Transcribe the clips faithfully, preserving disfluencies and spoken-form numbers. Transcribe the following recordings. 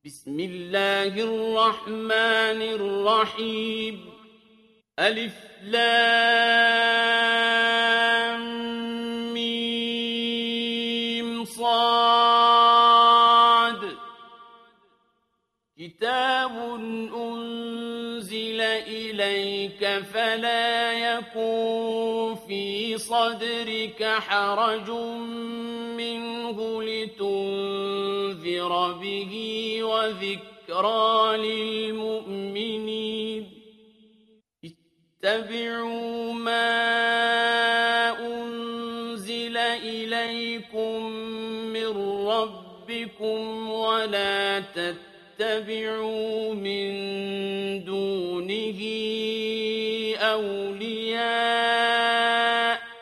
بسم الله الرحمن الرحيم ألف لام ميم صاد كتاب أنزل إليك فلا يكن في صدرك حرج منه لتنذر به وذكرى للمؤمنين اتبعوا ما أنزل إليكم من ربكم ولا تتبعوا من دونه أولياء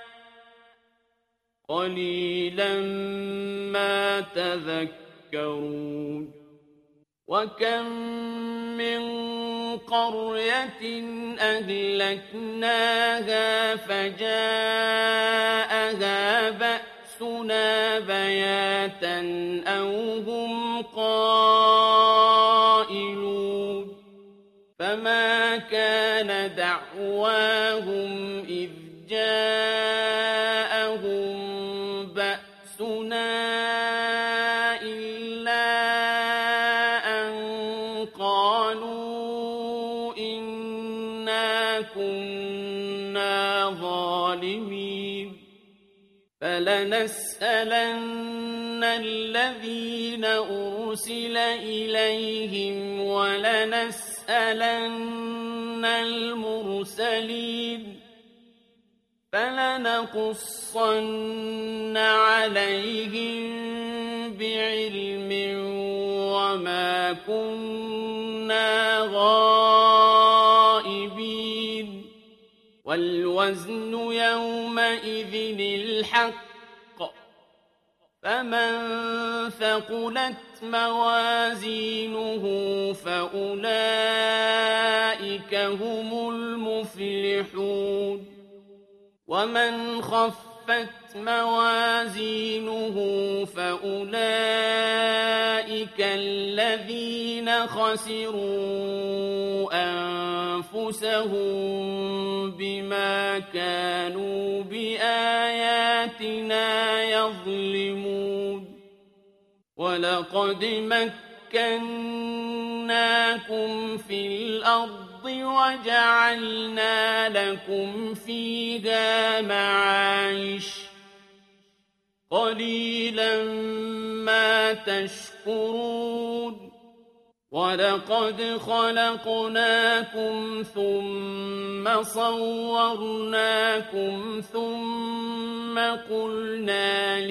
قليلا ما تذكرون وكم من قرية أهلكناها فجاءها بأسنا بياتا أو هم قائلون فما كان دعواهم إذ جاءهم بأسنا إلا أن قالوا إنا كنا ظالمين فلنسألن الذين أرسل إليهم ولنسألن المرسلين فلنقصن عليهم بعلم وما كنا غائبين والوزن يومئذ الحق فمن ثقلت موازينه فأولئك هم المفلحون ومن خفت موازينه فأولئك الذين خسروا أنفسهم بما كانوا بآياتنا يظلمون ولقد مكناكم في الأرض وجعلنا لكم فيها معايش قليلا ما تشكرون ولقد خلقناكم ثم صورناكم ثم قلنا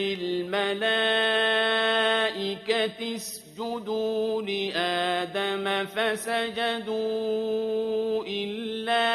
للملائكة اسجدوا لآدم فسجدوا إلا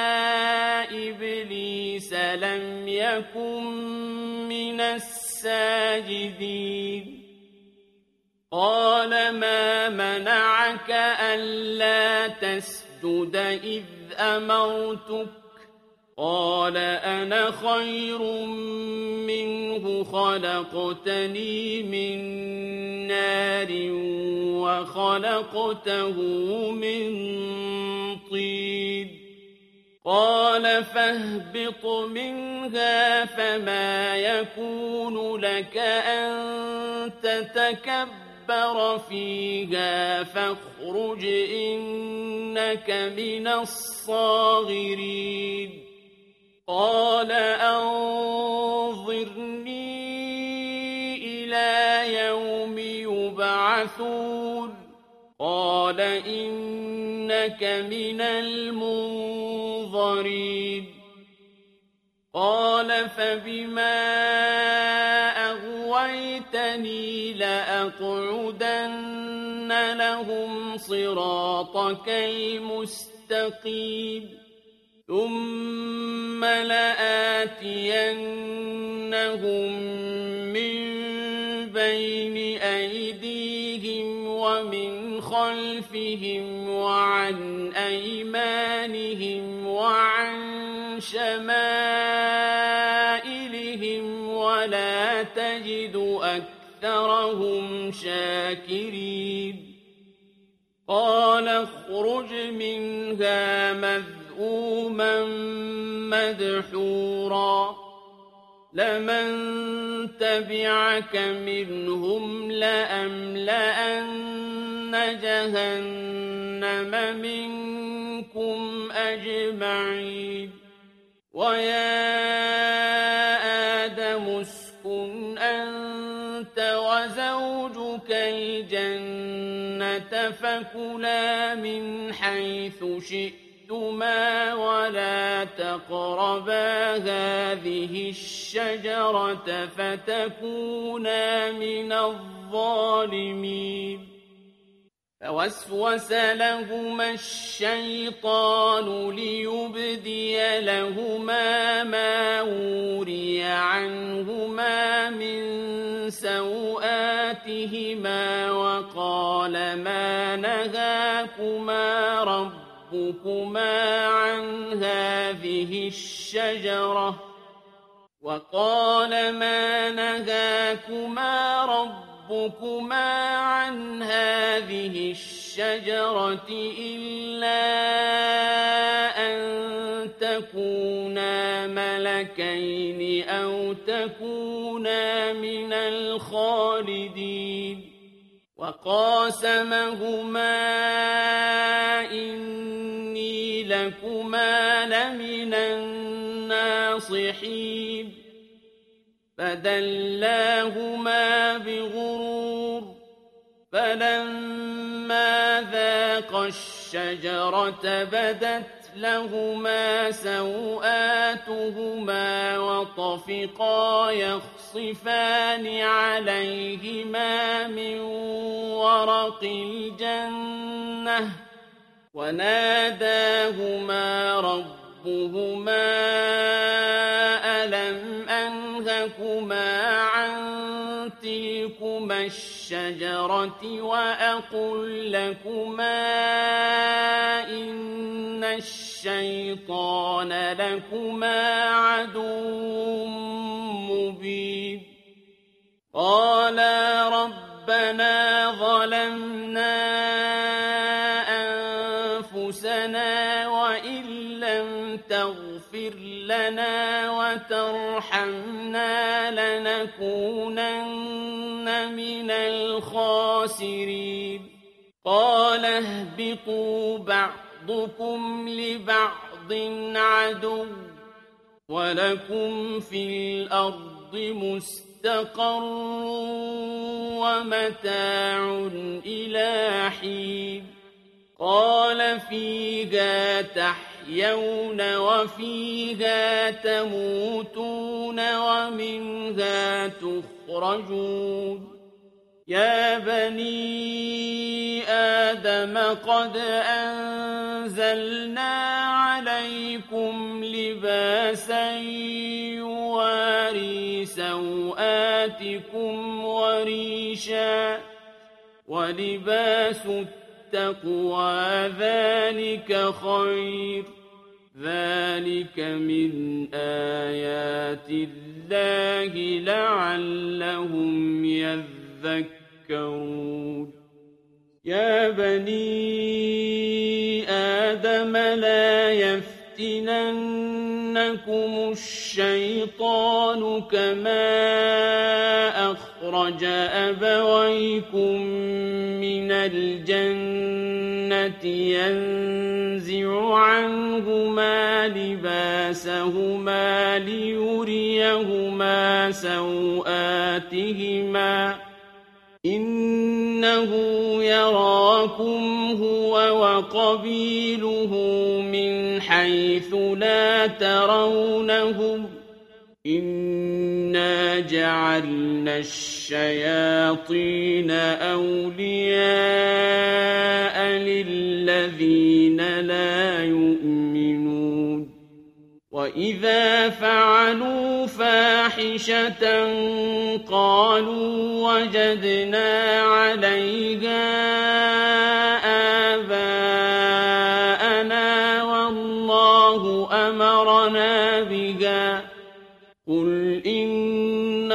إبليس لم يكن من الساجدين قال ما منعك ألا تسجد إذ أمرتك قال أنا خير منه خلقتني من نار وخلقته من طين قال فاهبط منها فما يكون لك أن تتكبر تكبر فيها فاخرج إنك من الصاغرين قال أنظرني إلى يوم يبعثون قال إنك من المنظرين قال فبما أغويتني لأقعدن لهم صراطك المستقيم ثم لآتينهم من بين أيديهم ومن خلفهم وعن أيمانهم وعن شمائلهم ولا تجد أكثرهم شاكرين قال اخرج منها مذءوما مدحورا لمن تبعك منهم لأملأن جهنم منكم أجمعين ويا آدم اسكن أنت وزوجك الجنة فكلا من حيث شئتما ولا تقربا هذه الشجرة فتكونا من الظالمين فوسوس لهما الشيطان ليبدي لهما ما وري عنهما من سوآتهما وقال ما نهاكما ربكما عن هذه الشجرة وقال ما نهاكما ربكما ربكما عن هذه الشجرة إلا أن تكونا ملكين أو تكونا من الخالدين وقاسمهما إني لكما لمن الناصحين فدلاهما بغرور فلما ذاقا الشجرة بدت لهما سوآتهما وطفقا يخصفان عليهما من ورق الجنة وناداهما ربهما ألم أنهكما عن تلكما الشجرة وأقل لكما إن الشيطان لكما عدو مبين قالا ربنا ظلمنا أنفسنا وإن لم تغفر لنا وترحمنا لنكونن من الخاسرين قال اهبطوا بعضكم لبعض عدو ولكم في الأرض مستقر ومتاع إلى حين قال فيها تحيون وفيها تموتون ومنها تخرجون يا بني آدم قد أنزلنا عليكم لباسا يواري سوآتكم وريشا ولباس التقوى ذلك خير ذلك من آيات الله لعلهم يذكرون يا بني آدم لا يفتننكم الشيطان كما أخرج أبويكم من الجنة ينزع عنهما لباسهما ليريهما سوآتهما إنه يراكم هو وقبيله من حيث لا ترونهم إنا جعلنا الشياطين أولياء للذين لا يؤمنون وإذا فعلوا فاحشة قالوا وجدنا عليها آباءنا والله أمرنا بها قل إن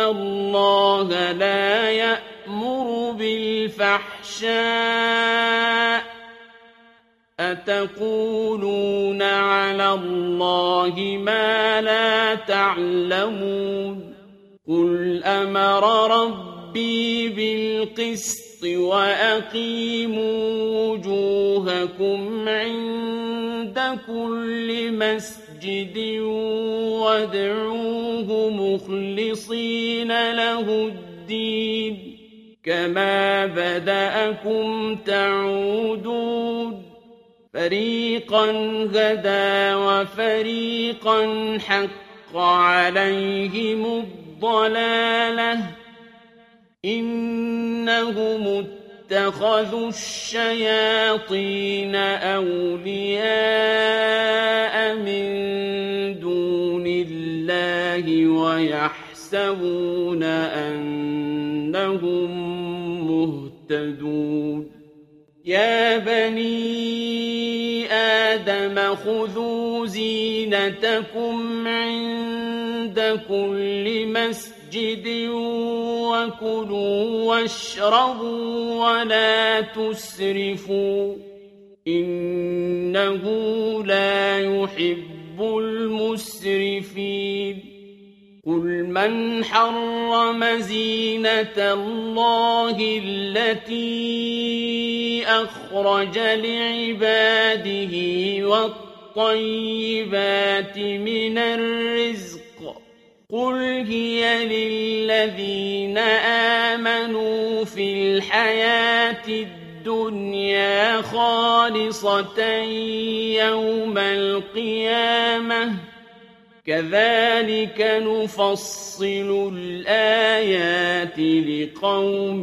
الله لا يأمر بالفحشاء أتقولون على الله ما لا تعلمون قل أمر ربي بالقسط وأقيموا وجوهكم عند كل مسجد وادعوه مخلصين له الدين كما بدأكم تعودون فريقا هدى وفريقا حق عليهم الضلالة إنهم اتخذوا الشياطين أولياء من دون الله ويحسبون أنهم مهتدون يا بني آدم خذوا زينتكم عند كل مسجد وكلوا واشربوا ولا تسرفوا إنه لا يحب المسرفين قل من حرم زينة الله التي أخرج لعباده والطيبات من الرزق قل هي للذين آمنوا في الحياة الدنيا خالصة يوم القيامة كذلك نفصل الآيات لقوم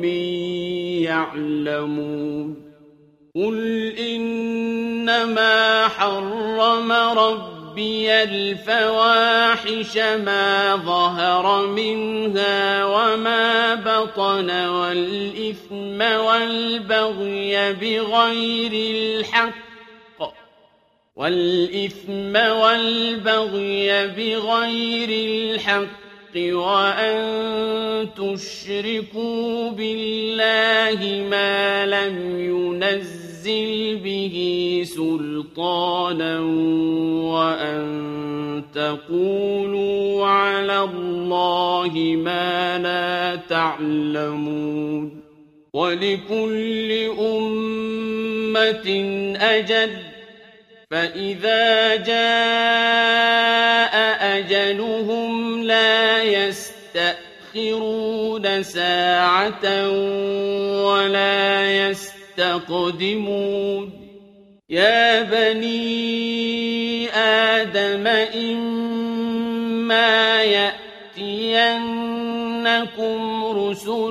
يعلمون قل إنما حرم ربي الفواحش ما ظهر منها وما بطن والإثم والبغي بغير الحق والإثم والبغي بغير الحق وأن تشركوا بالله ما لم ينزل به سلطانا وأن تقولوا على الله ما لا تعلمون ولكل أمة أجل فإذا جاء أجلهم لا يستأخرون ساعة ولا يستقدمون يا بني آدم إما يأتينكم رسل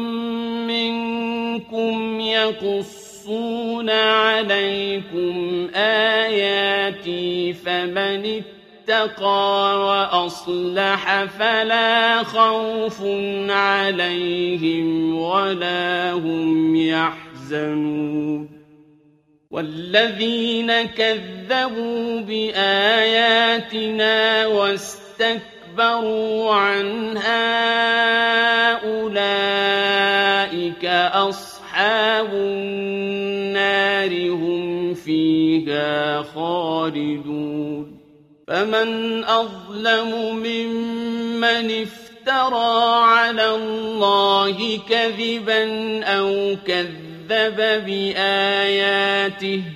منكم يقصون يقصون عليكم آياتي فمن اتقى وأصلح فلا خوف عليهم ولا هم يحزنون والذين كذبوا بآياتنا واستكبروا عنها أولئك أصحاب أصحاب النار هم فيها خالدون فمن أظلم ممن افترى على الله كذبا أو كذب بآياته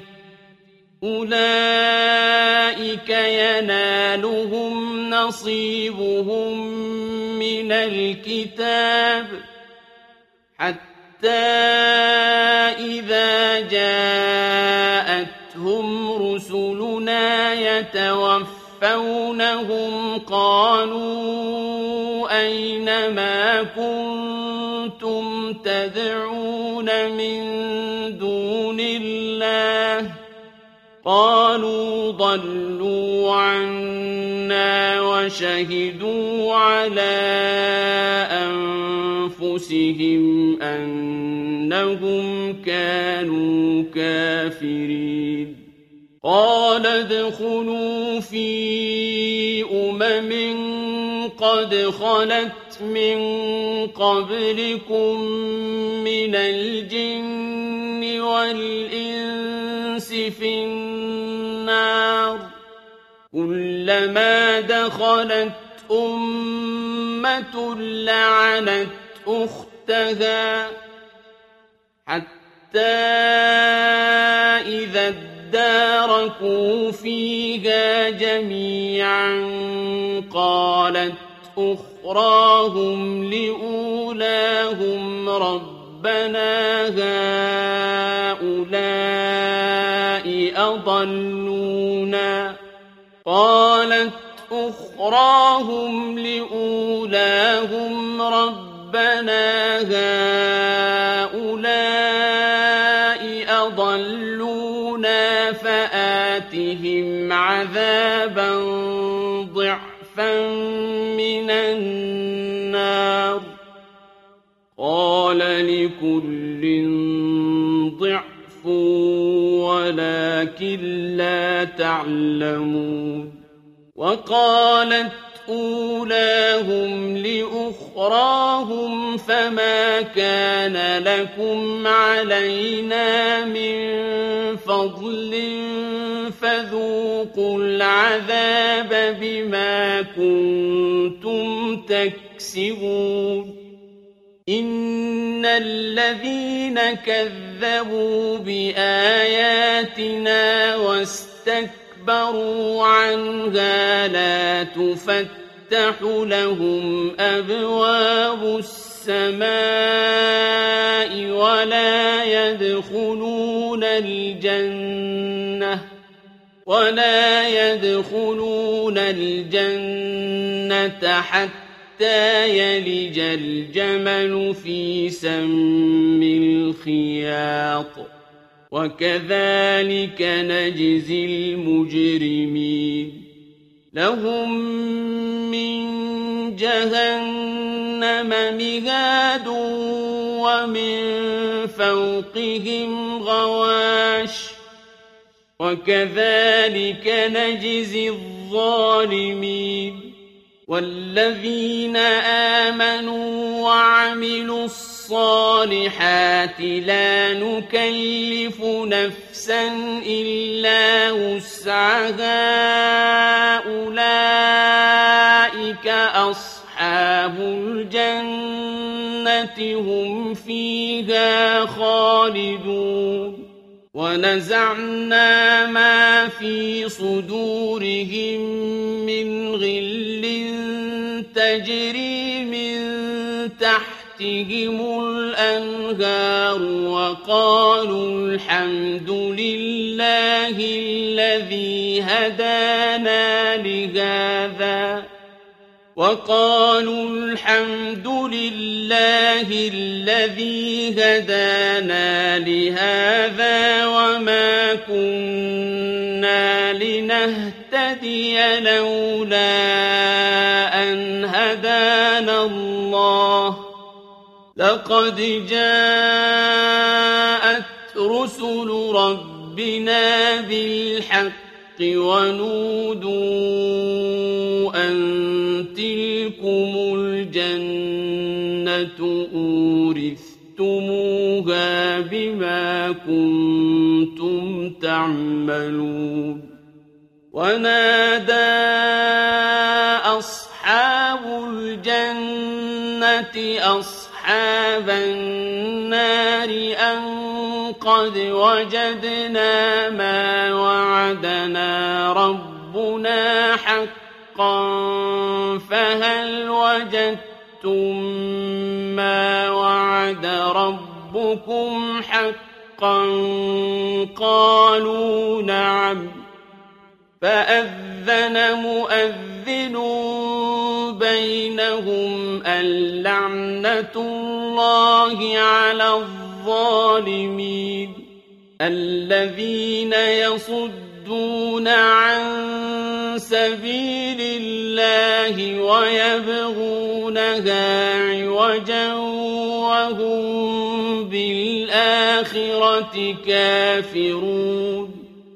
أولئك ينالهم نصيبهم من الكتاب حتى إذا جاءتهم رسلنا يتوفونهم قالوا أين ما كنتم تدعون من دون الله قالوا ضلوا عنا وشهدوا على أنفسهم أنهم كانوا كافرين قال ادخلوا في أمم قد خلت من قبلكم من الجن والإنس في النار كلما دخلت أمة لعنت أختها حتى إذا اداركوا فيها جميعا قالت أخراهم لأولاهم ربنا هؤلاء أضلونا قالت أخراهم لأولاهم ربنا هؤلاء أضلونا فآتهم عذابا ضعفا من النار قال لكل ضعف ولكن لا تعلمون وقالت أولاهم لأخراهم فما كان لكم علينا من فضل فذوقوا العذاب بما كنتم تكسبون إن الذين كذبوا بآياتنا واستكبروا عنها لا تفتح لهم أبواب السماء ولا يدخلون الجنة ولا يدخلون الجنة حتى يلج الجمل في سم الخياط وكذلك نجزي المجرمين لهم من جهنم مهاد ومن فوقهم غواش وكذلك نجزي الظالمين والذين آمنوا وعملوا الصالحات لا نكلف نفسا إلا وسعها أولئك أصحاب الجنة هم فيها خالدون ونزعنا ما في صدورهم من غل تجري من تحتهم الأنهار وقالوا الحمد لله الذي هدانا لهذا وقالوا الحمد لله الذي هدانا لهذا وما كنا لنهتدي لولا أن هدانا الله لقد جاءت رسل ربنا بالحق ونودوا أن تلكم الجنة أورثتموها بما كنتم تعملون ونادى أصحاب الجنة أصحاب النار أن قد وجدنا ما وعدنا ربنا حقا فهل وجدتم ما وعد ربكم حقا قالوا نعم فأذن مؤذن بينهم اللعنة الله على الظالمين الذين يصدون عن سبيل الله ويبغونها عوجا وهم بالآخرة كافرون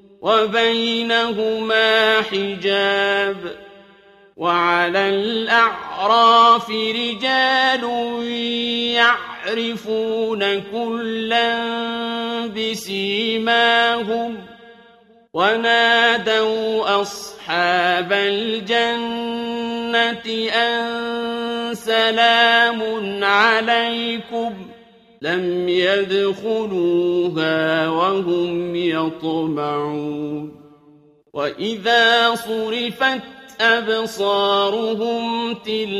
وبينهما حجاب وعلى الأعراف رجال يعرفون كلا بسيماهم ونادوا أصحاب الجنة أن سلام عليكم لم يدخلوها وهم يطمعون وإذا صرفت أبصارهم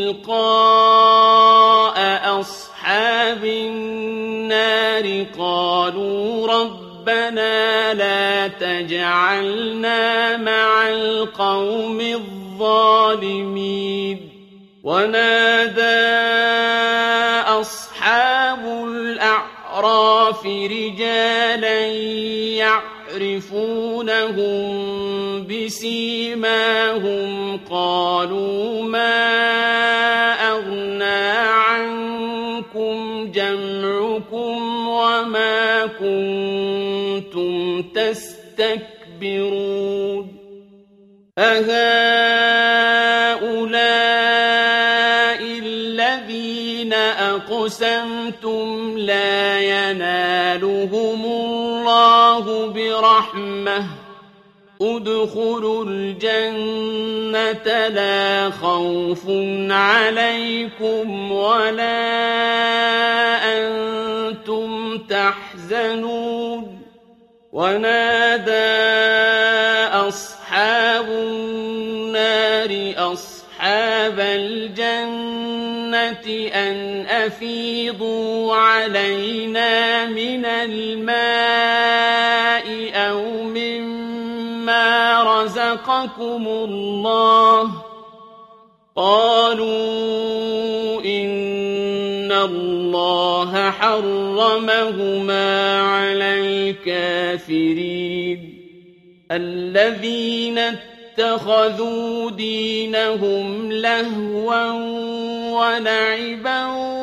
تلقاء أصحاب النار قالوا ربنا لا تجعلنا مع القوم الظالمين ونادى أصحاب الأعراف رجالا يعرفونهم بسيماهم قالوا ما أغنى عنكم جمعكم وما كنتم تستكبرون أهؤلاء الذين أقسمتم لا ينالهم الله برحمة ادخلوا الجنة لا خوف عليكم ولا أنتم تحزنون ونادى أصحاب النار أصحاب الجنة أن أفيضوا علينا من الماء أو مما رزقكم الله قالوا إن الله حرمهما على الكافرين الذين اتخذوا دينهم لهوا ولعبا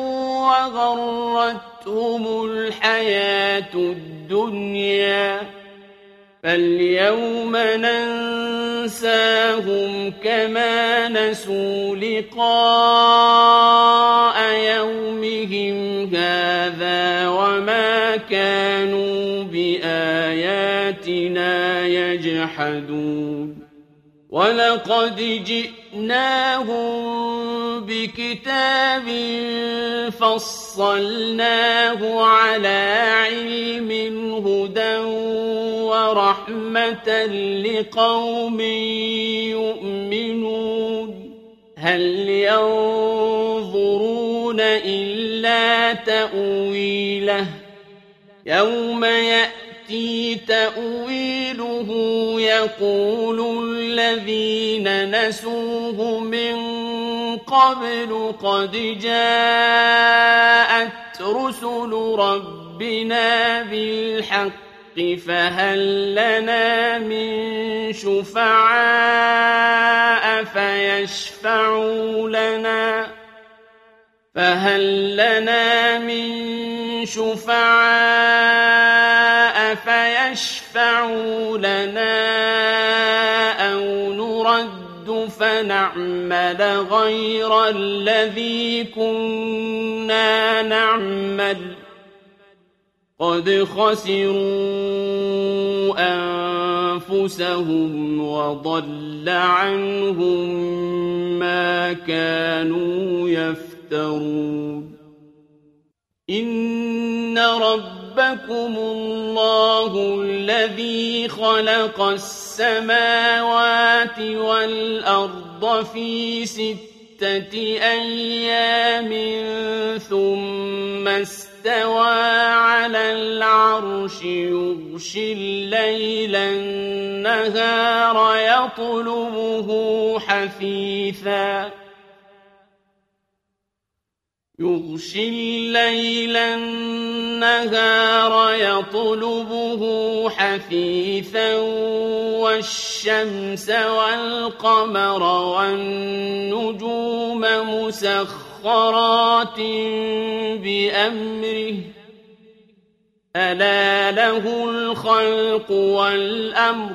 وغرتهم الحياة الدنيا فاليوم ننساهم كما نسوا لقاء يومهم هذا وما كانوا بآياتنا يجحدون ولقد جئناهم بكتاب فصلناه على علم هدى ورحمة لقوم يؤمنون هل ينظرون إلا تأويله يوم يأتي تأويله يقول الذين نسوه من قبل قد جاءت رسل ربنا بالحق فهل لنا من شفعاء فيشفعوا لنا فهل لنا من شفعاء فيشفعوا لنا أو نرد فنعمل غير الذي كنا نعمل قد خسروا أنفسهم وضل عنهم ما كانوا يفترون إن ربكم الله الذي خلق السماوات والأرض في ستة أيام ثم استوى على العرش يغشي الليل النهار يطلبه حثيثا يغشي الليل النهار يطلبه حثيثا والشمس والقمر والنجوم مسخرات بأمره ألا له الخلق والأمر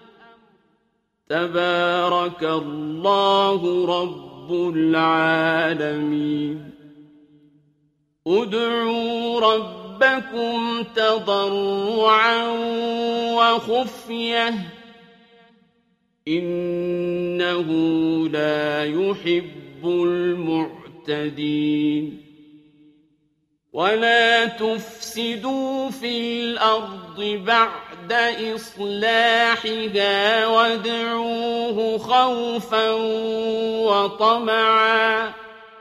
تبارك الله رب العالمين ادعوا ربكم تضرعا وخفية إنه لا يحب المعتدين ولا تفسدوا في الأرض بعد إصلاحها وادعوه خوفا وطمعا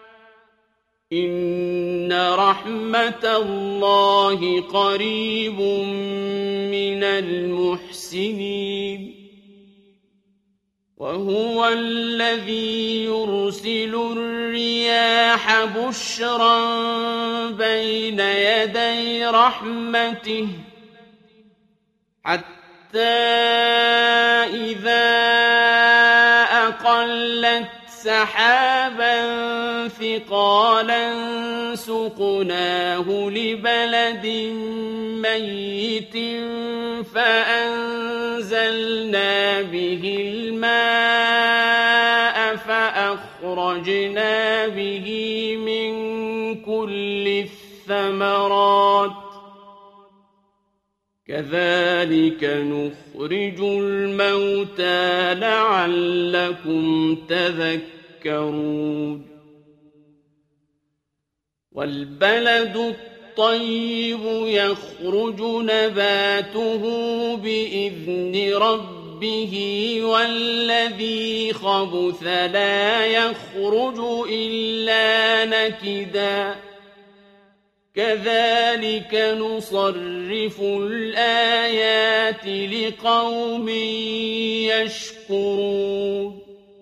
إن رحمة الله قريب من المحسنين وهو الذي يرسل الرياح بشرا بين يدي رحمته حتى إذا أقلت سحابا ثقالا سقناه لبلد ميت فأنزلنا به الماء فأخرجنا به من كل الثمرات كذلك نخرج الموتى لعلكم تذكرون والبلد الطيب يخرج نباته بإذن ربه والذي خبث لا يخرج إلا نكدا كذلك نصرف الآيات لقوم يشكرون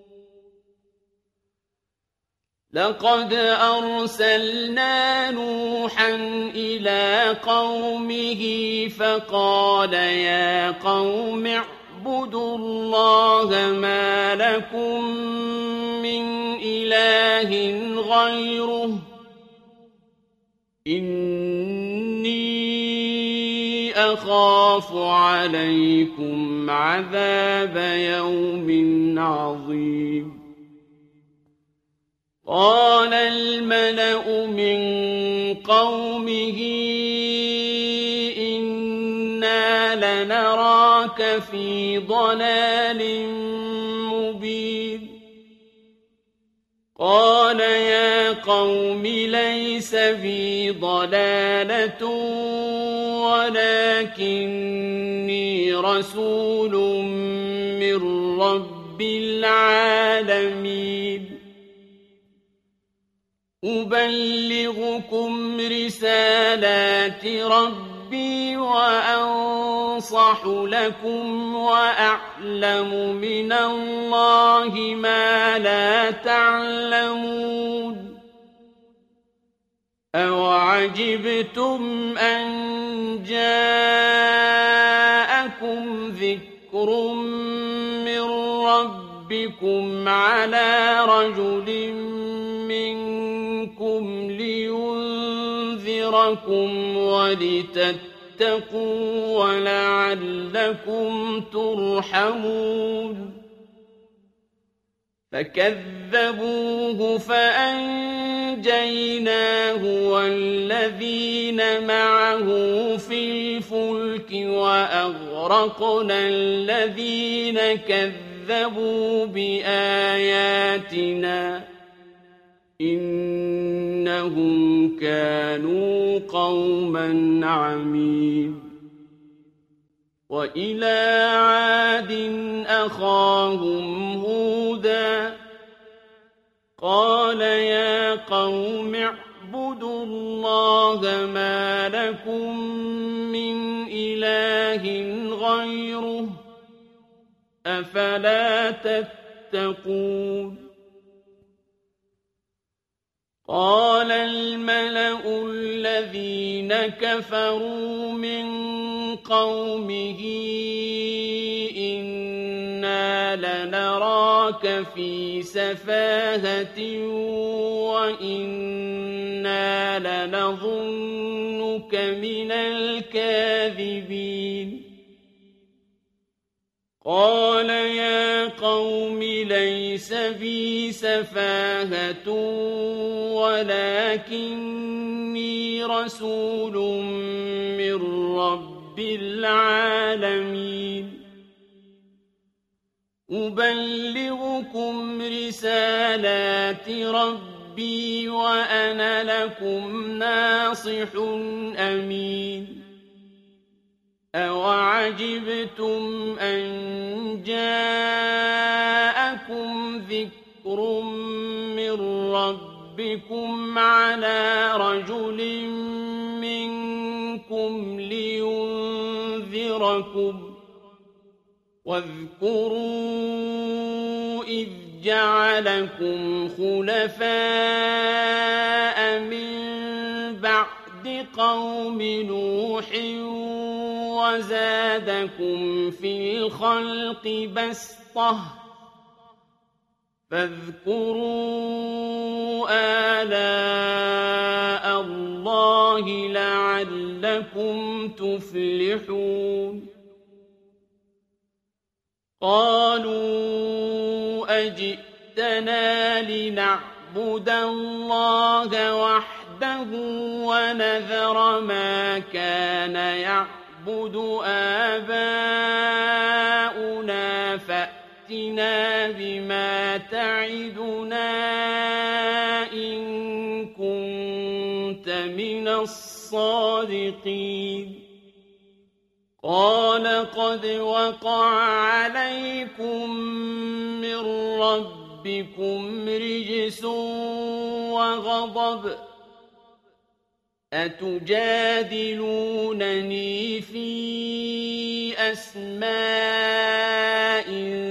لقد أرسلنا نوحا إلى قومه فقال يا قوم اعبدوا الله ما لكم من إله غيره إني أخاف عليكم عذاب يوم عظيم قال الملأ من قومه إنا لنراك في ضلال مبين قال يا قوم ليس بي ضلالة ولكني رسول من رب العالمين أبلغكم رسالات ربي وأنصح لكم وأعلم من الله ما لا تعلمون أوعجبتم أن جاءكم ذكر من ربكم على رجل منكم لينذركم ولتتقوا ولعلكم ترحمون فكذبوه فأنجيناه والذين معه في الفلك وأغرقنا الذين كذبوا بآياتنا إنهم كانوا قوما عمين وإلى عاد أخاهم هودا قال يا قوم اعبدوا الله ما لكم من إله غيره أفلا تتقون قال الملأ الذين كفروا من قومه إنا لنراك في سفاهة وإنا لنظنك من الكاذبين قال يا قوم ليس بي سفاهة ولكني رسول من رب العالمين أبلغكم رسالات ربي وأنا لكم ناصح أمين أوعجبتم أن جاءكم ذكر من ربكم على رجل منكم لينذركم واذكروا إذ جعلكم خلفاء من بعد قوم نوح وزادكم في الخلق بسطة فاذكروا آلاء الله لعلكم تفلحون قالوا أجئتنا لنعبد الله وحده ونذر ما كان يعبد آباؤنا فأتنا بما تعدنا إن كنت من الصادقين قال قد وقع عليكم من ربكم رجس وغضب أتجادلونني في أسماء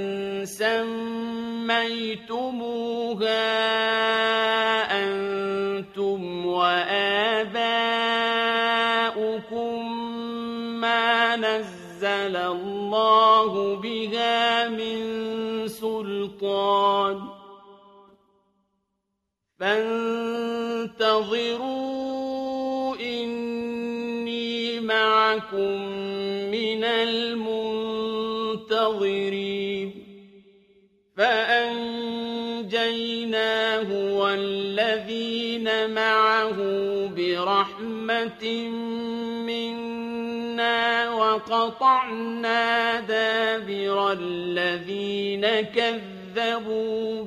سميتموها أنتم وآباؤكم ما نزل الله بها من سلطان فانتظروا إني معكم من المنتظرين فأنجيناه والذين معه برحمة منا وقطعنا دابر الذين كذبوا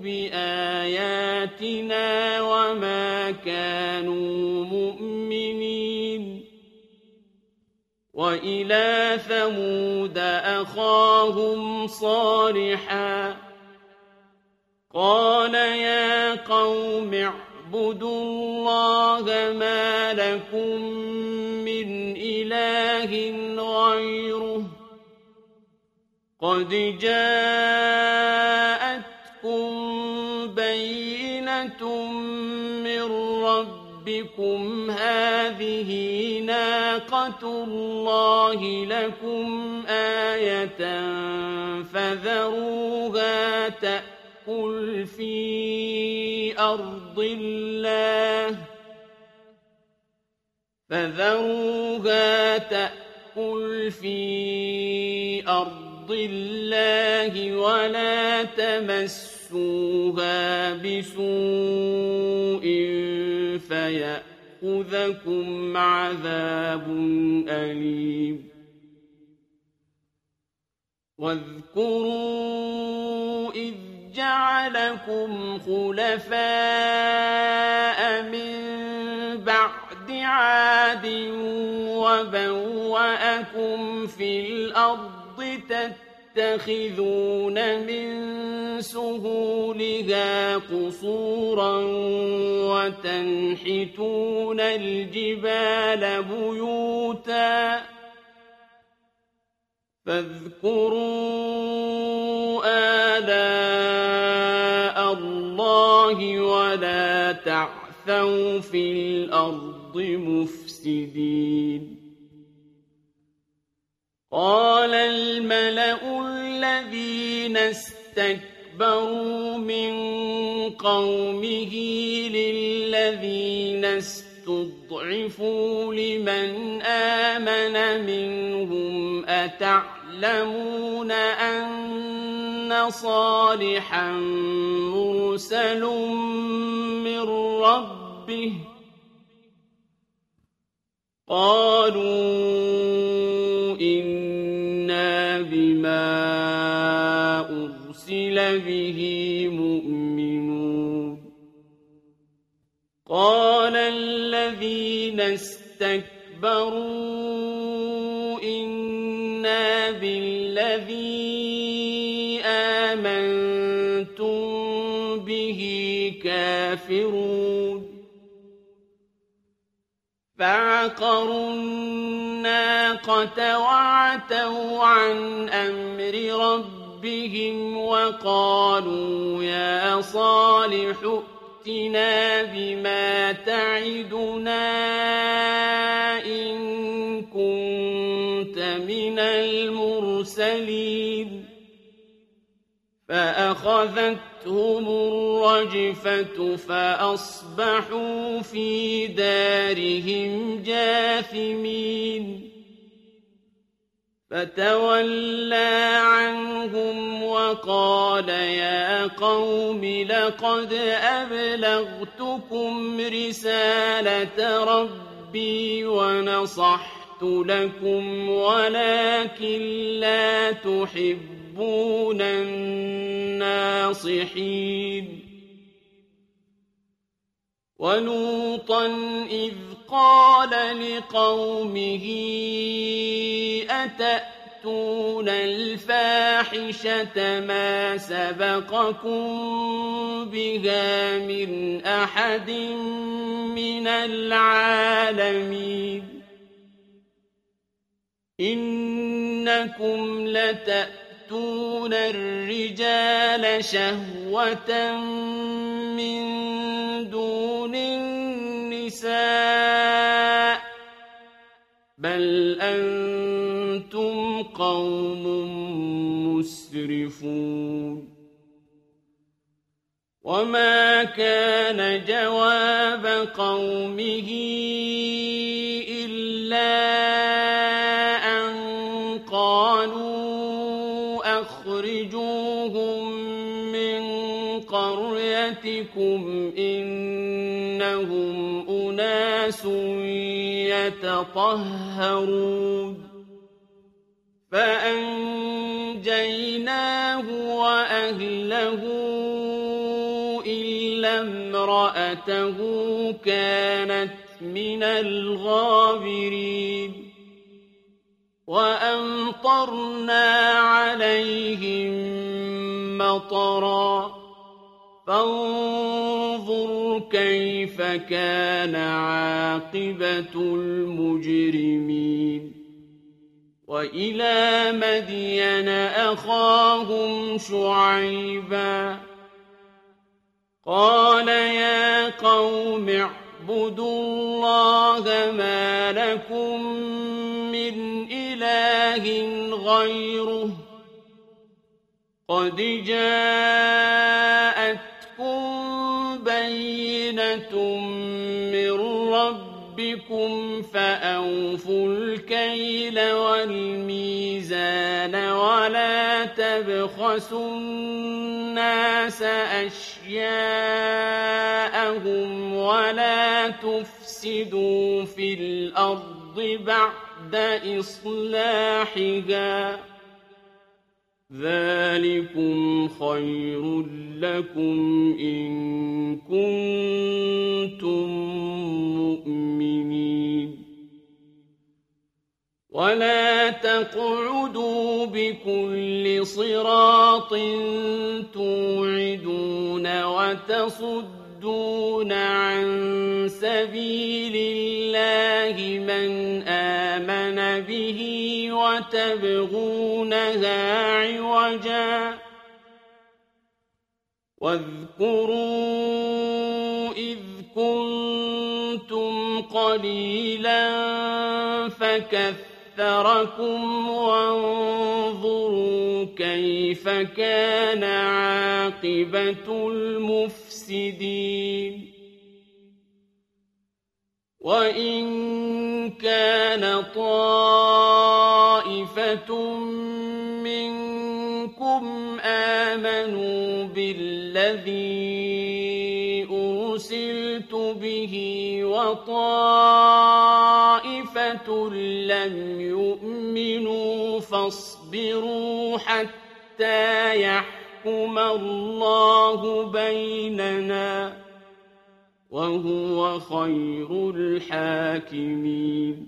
بآياتنا وما كانوا مؤمنين وإلى ثمود أخاهم صالحا قال يا قوم اعبدوا الله ما لكم من إله غيره قد جاءتكم بينة من ربكم هذه ناقة الله لكم آية فذروها تأكل في أرض الله فذروها تأكل في أرض الله ولا تمسوها بسوء فيأخذكم عذاب أليم واذكروا إذ جعلكم خلفاء من بعد عاد وبوأكم في الأرض تتخذون من سهولها قصورا وتنحتون الجبال بيوتا فاذكروا آلاء الله ولا تعثوا في الأرض مفسدين قال الملأ الذين استكبروا من قومه للذين استضعفوا لمن آمن منهم أتعلمون أن صالحا مرسل من ربه قالوا إنا بما أرسل أرسل به مؤمنون قال الذين استكبروا إنا بالذي آمنتم به كافرون فعقروا الناقة وعتوا عن أمر ربهم وقالوا يا صالح ائتنا بما تعدنا إن كنت من المرسلين فأخذتهم الرجفة فأصبحوا في دارهم جاثمين فتولى عنهم وقال يا قوم لقد أبلغتكم رسالة ربي ونصحت لكم ولكن لا تحبون الناصحين ولوطا إذ قال لقومه أتأتون الفاحشة ما سبقكم بها من أحد من العالمين إنكم لتأتون الرجال شهوة من دون النساء بل أنتم قوم مسرفون وما كان جواب قومه إلا أن قالوا أخرجوهم من قريتكم إنهم أناس يتطهرون فأنجيناه وأهله إلا امرأته كانت من الغابرين وأمطرنا عليهم مطرا فانظر كيف كان عاقبة المجرمين وإلى مدين أخاهم شعيبا قال يا قوم اعبدوا الله ما لكم من إله غيره قد جاءتكم بينة من ربكم فأوفوا الكيل والميزان ولا تبخسوا الناس أشياءهم ولا تفسدوا في الأرض بعد إصلاحها ذلكم خير لكم إن كنتم مؤمنين ولا تقعدوا بكل صراط توعدون وتصدون عن سبيل الله من آمن به وتبغونها عوجا واذكروا إذ كنتم قليلا فكثركم وانظروا كيف كان عاقبة المفسدين وإن كان طائفة منكم آمنوا بالذي أرسلت به وطائفة لم يؤمنوا فاصبروا حتى يحكم ليحكم الله بيننا وهو خير الحاكمين.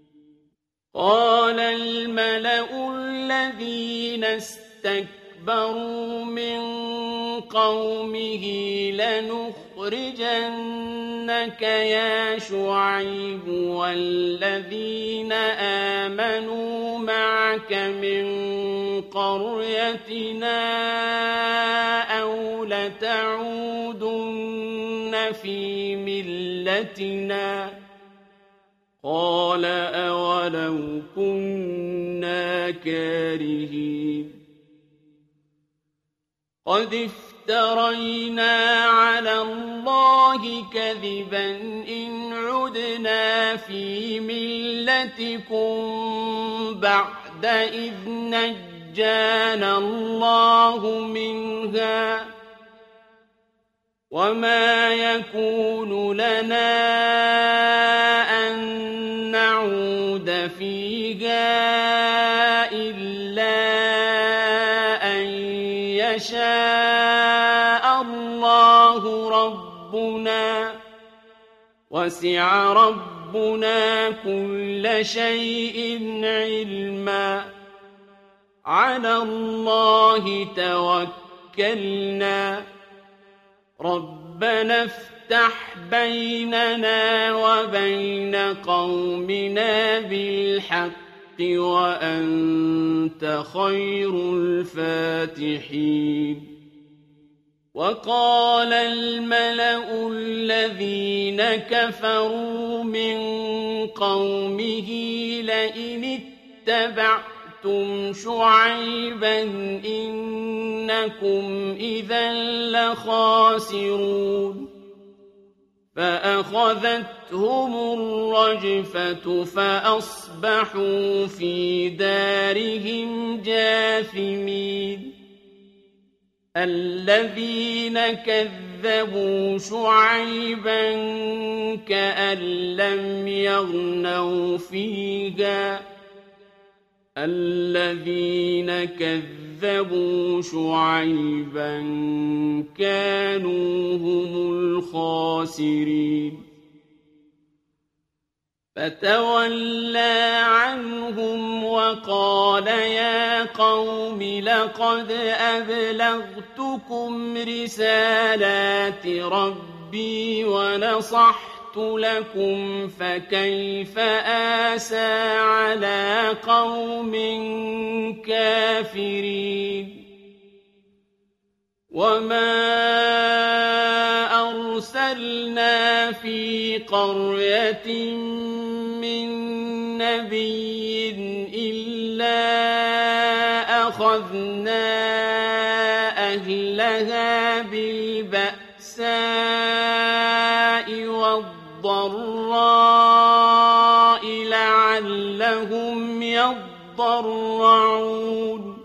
قال الملأ الذين استكبروا من قومه لنخرجنك يا شعيب والذين آمنوا معك من قريتنا أو لتعودن في ملتنا قال أولو كنا كارهين. قد افترينا على الله كذبا إن عدنا في ملتكم بعد إذ نجانا الله منها وما يكون لنا أن نعود فيها إلا أن يشاء الله ربنا وسع ربنا كل شيء علما على الله توكلنا ربنا افتح بيننا وبين قومنا بالحق وأنت خير الفاتحين. وقال الملأ الذين كفروا من قومه لئن اتبعتم شعيبا إنكم إذا لخاسرون. فأخذتهم الرجفة فأصبحوا في دارهم جاثمين. الذين كذبوا شعيبا كأن لم يغنوا فيها الذين كذبوا شعيبا كانوا هم الخاسرين. فتولى عنهم وقال يا قوم لقد أبلغتكم رسالات ربي ونصحت لكم فكيف آسى على قوم كافرين. وما أرسلنا في قرية من نبي إلا أخذنا أهلها بالبأساء والضراء لعلهم يضرعون.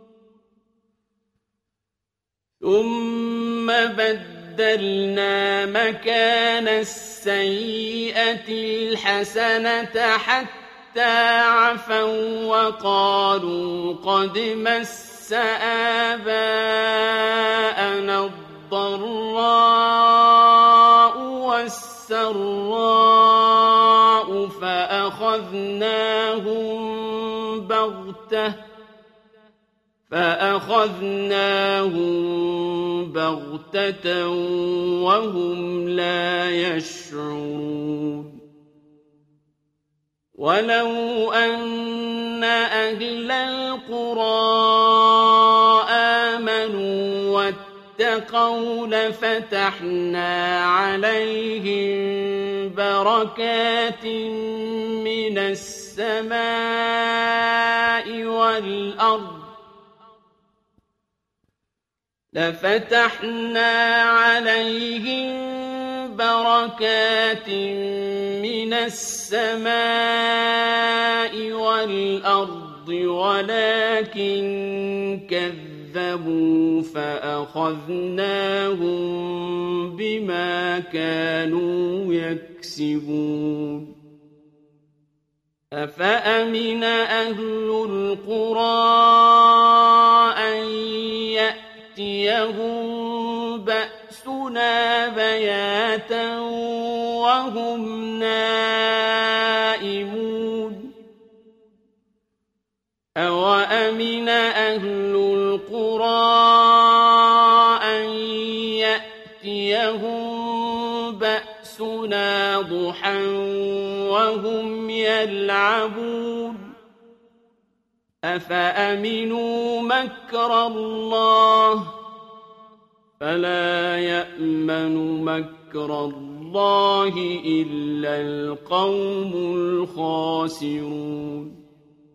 ثم بدلنا مكان السيئة الحسنة حتى عفوا وقالوا قد مس آباءنا الضراء والسراء فأخذناهم بغتة فأخذناهم بغتة وهم لا يشعرون. ولو أن أهل القرى آمنوا واتقوا لفتحنا عليهم بركات من السماء والأرض لفتحنا عليهم بركات من السماء والأرض ولكن كذبوا فأخذناهم بما كانوا يكسبون. أفأمن أهل القرى أن يأتوا يأتيهم بأسنا بياتا وهم نائمون أوأمن أهل القرى أن يأتيهم بأسنا ضحى وهم يلعبون أفأمنوا مكر الله فلا يأمن مكر الله إلا القوم الخاسرون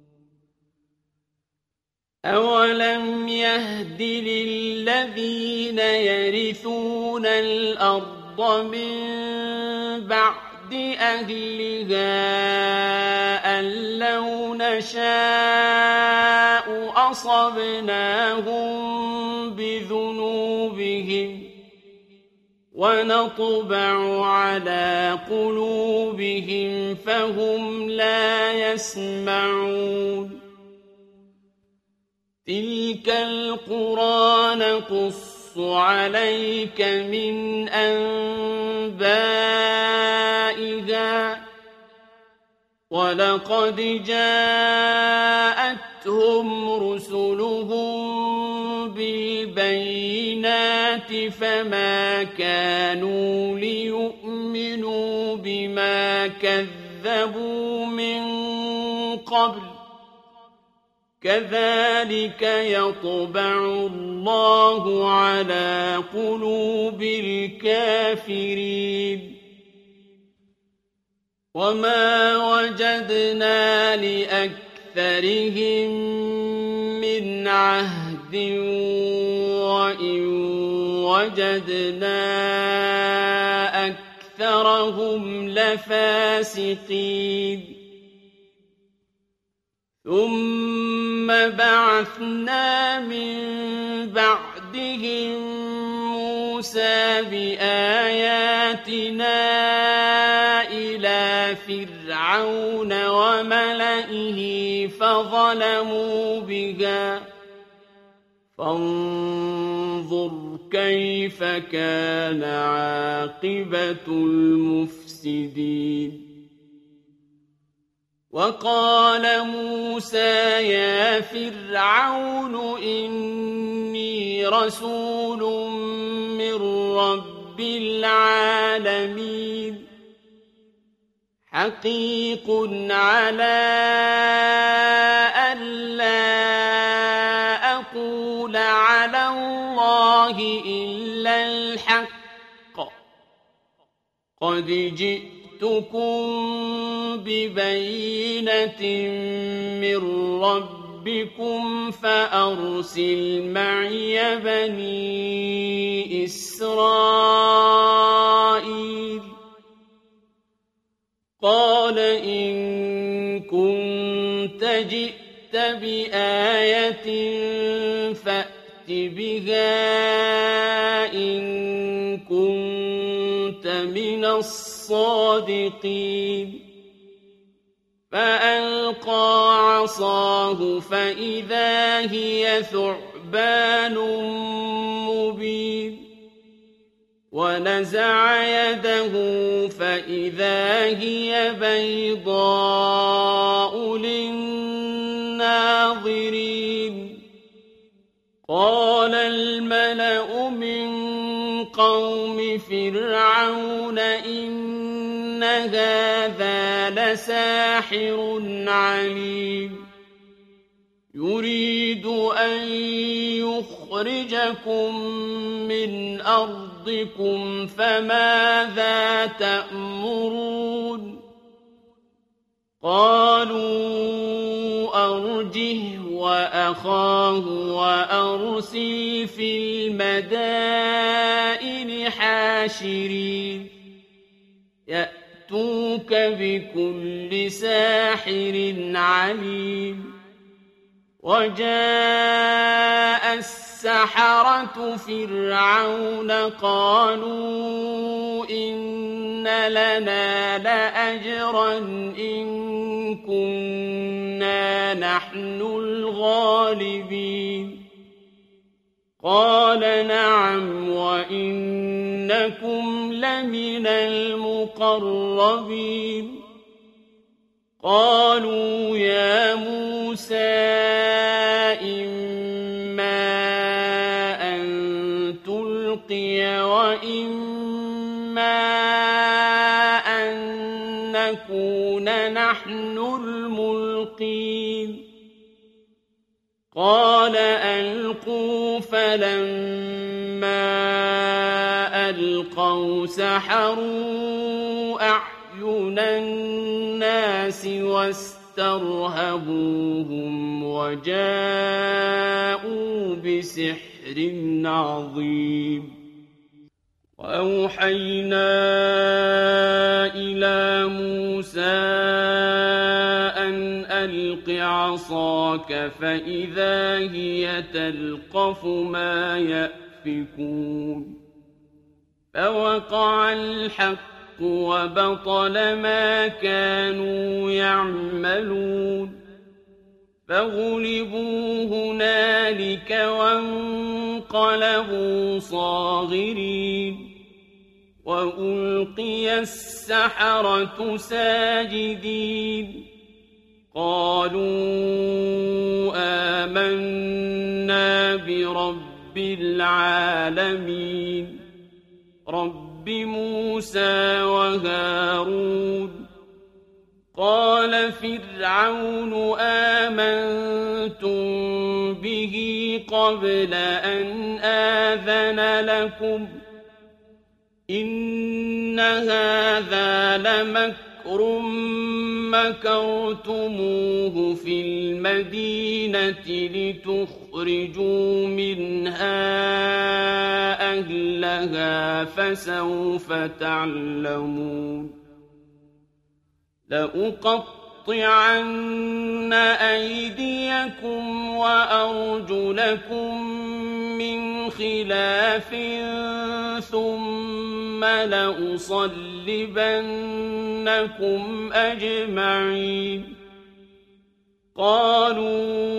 أولم يهد للذين يرثون الأرض من بعد أهلها أن لو نشاء أصبناهم بذنوبهم ونطبع على قلوبهم فهم لا يسمعون تلك القرى نقص عليك من أنبائها ولقد جاءتهم رسلهم بالبينات فما كانوا ليؤمنوا بما كذبوا من قبل كذلك يطبع الله على قلوب الكافرين وما وجدنا لأكثرهم من عهد وإن وجدنا أكثرهم لفاسقين ثم بعثنا من بعدهم موسى بآياتنا إلى فرعون وملئه فظلموا بها فانظر كيف كان عاقبة المفسدين وقال موسى يا فرعون إني رسول من رب العالمين حقيق على ألا أقول على الله إلا الحق قد جئتكم ببينة من ربكم فأرسل معي بني إسرائيل قال إن كنت جئت بآية فأت بها إن كنت من الصادقين فألقى عصاه فإذا هي ثعبان مبين ونزع يده فإذا هي بيضاء للناظرين قال الملأ من قوم فرعون إن هذا لساحر عليم يريد أن يخرجكم من أرضكم فماذا تأمرون قالوا أرجه وأخاه وأرسل في المدائن حاشرين يأتوك بكل ساحر عليم وجاء السحرة فرعون قالوا إن لنا لأجرا إن كنا نحن الغالبين قال نعم وإنكم لمن المقربين قالوا يا موسى إما أن تلقي وإما أن نكون نحن الملقين قال ألقوا فلما ألقوا سحروا أعين الناس واسترهبوهم وجاءوا بسحر عظيم وأوحينا إلى موسى أن ألق عصاك فإذا هي تلقف ما يأفكون فوقع الحق وبطل ما كانوا يعملون فغلبوا هنالك وانقلبوا صاغرين وألقي السحرة ساجدين قالوا آمنا برب العالمين رب موسى وهارون قال فرعون آمنتم به قبل أن آذن لكم إن هذا لمكر مكرتموه في المدينة لتخرجوا منها أهلها فسوف تعلمون لأقطعن أيديكم وأرجلكم من خلاف ثم لأصلبنكم أجمعين قالوا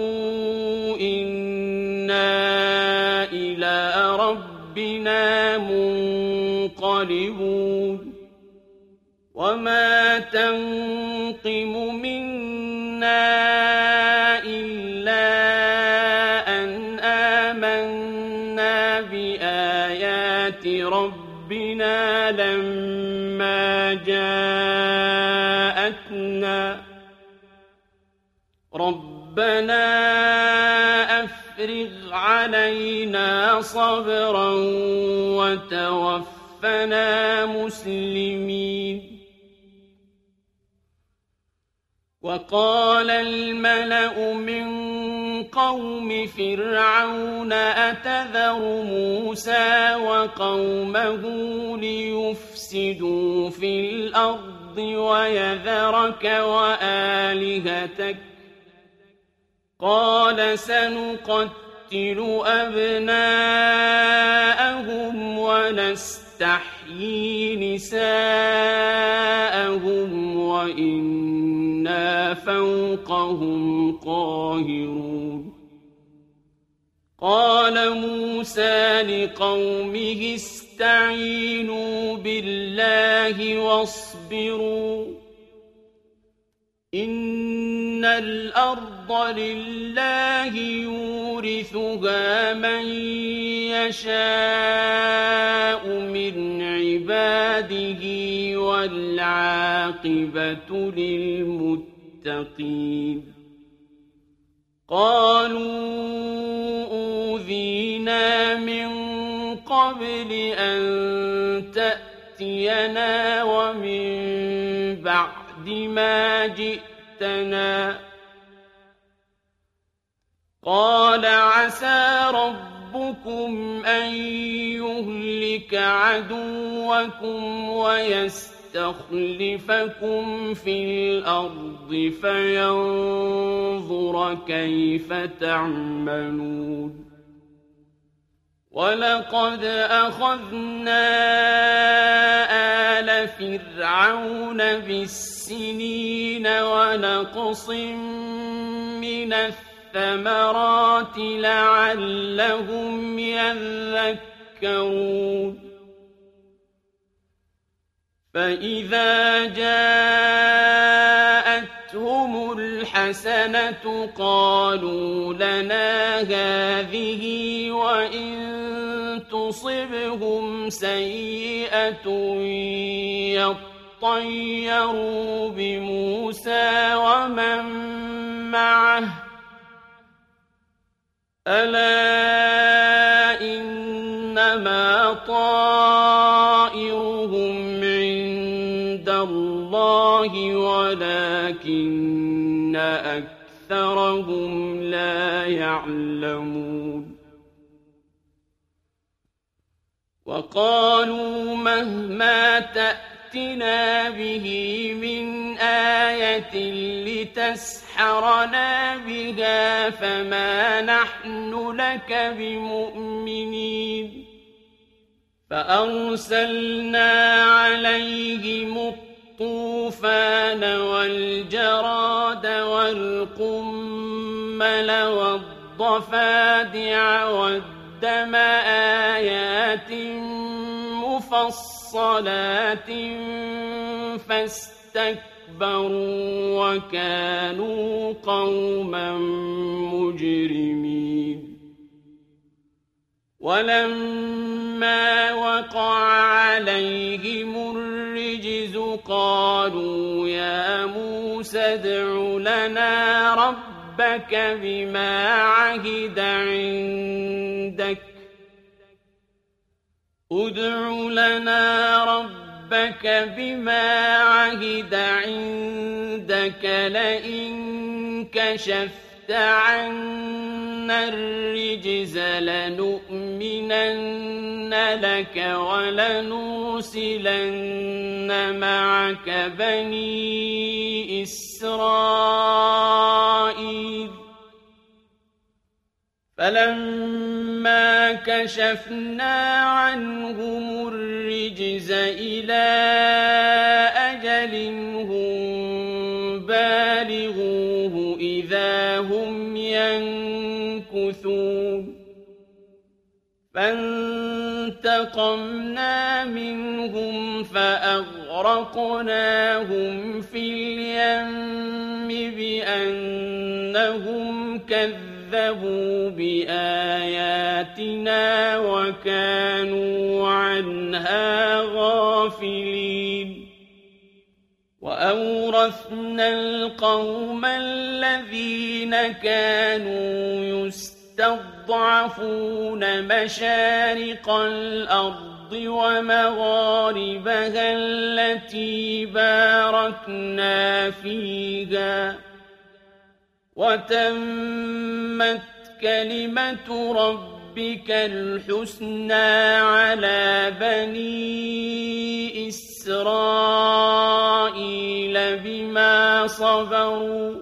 إنا إلى ربنا منقلبون وما تنقم منا إلا أن آمنا بآيات ربنا لما جاءتنا ربنا أفرغ علينا صبرا وتوفنا مسلمين وقال الملأ من قوم فرعون أتذر موسى وقومه ليفسدوا في الأرض ويذرك وآلهتك قال سنقتل أبناءهم ونستحيي نساءهم وإنا فوقهم قاهرون قال موسى لقومه استعينوا بالله واصبروا إن الأرض لله يورثها من يشاء من عباده والعاقبة للمتقين قالوا أوذينا من قبل أن تأتينا ومن بعد ما جئتنا قال عسى ربكم أن يهلك عدوكم ويستخلفكم في الأرض فينظر كيف تعملون ولقد أخذنا آل فرعون بالسنين ونقص من الثمرات الثمرات لعلهم يذكرون فإذا جاءتهم الحسنة قالوا لنا هذه وإن تصبهم سيئة يطيروا بموسى ومن معه ألا إنما طائرهم عند الله ولكن أكثرهم لا يعلمون وقالوا مهما تأتنا به من آية لتسحرنا بها فما نحن لك بمؤمنين فأرسلنا عليهم الطوفان والجراد والقمل والضفادع والدم آيات مفصلات فاستكبروا وكانوا قوما مجرمين ولما وقع عليهم الرجز قالوا يا موسى ادع لنا ربك بما عهد عندك ادع لنا ربك بما عهد عندك لئن كشفت عنا الرجز لنؤمنن لك ولنرسلن معك بني إسرائيل فلما كشفنا عنهم الرجز إلى أجل هم بالغوه إذا هم ينكثون فانتقمنا منهم فأغرقناهم في اليم بأنهم كذبوا بآياتنا وكانوا عنها غافلين وأورثنا القوم الذين كانوا يستضعفون مشارق الأرض ومغاربها التي باركنا فيها وتمت كلمة ربك الحسنى على بني إسرائيل بما صبروا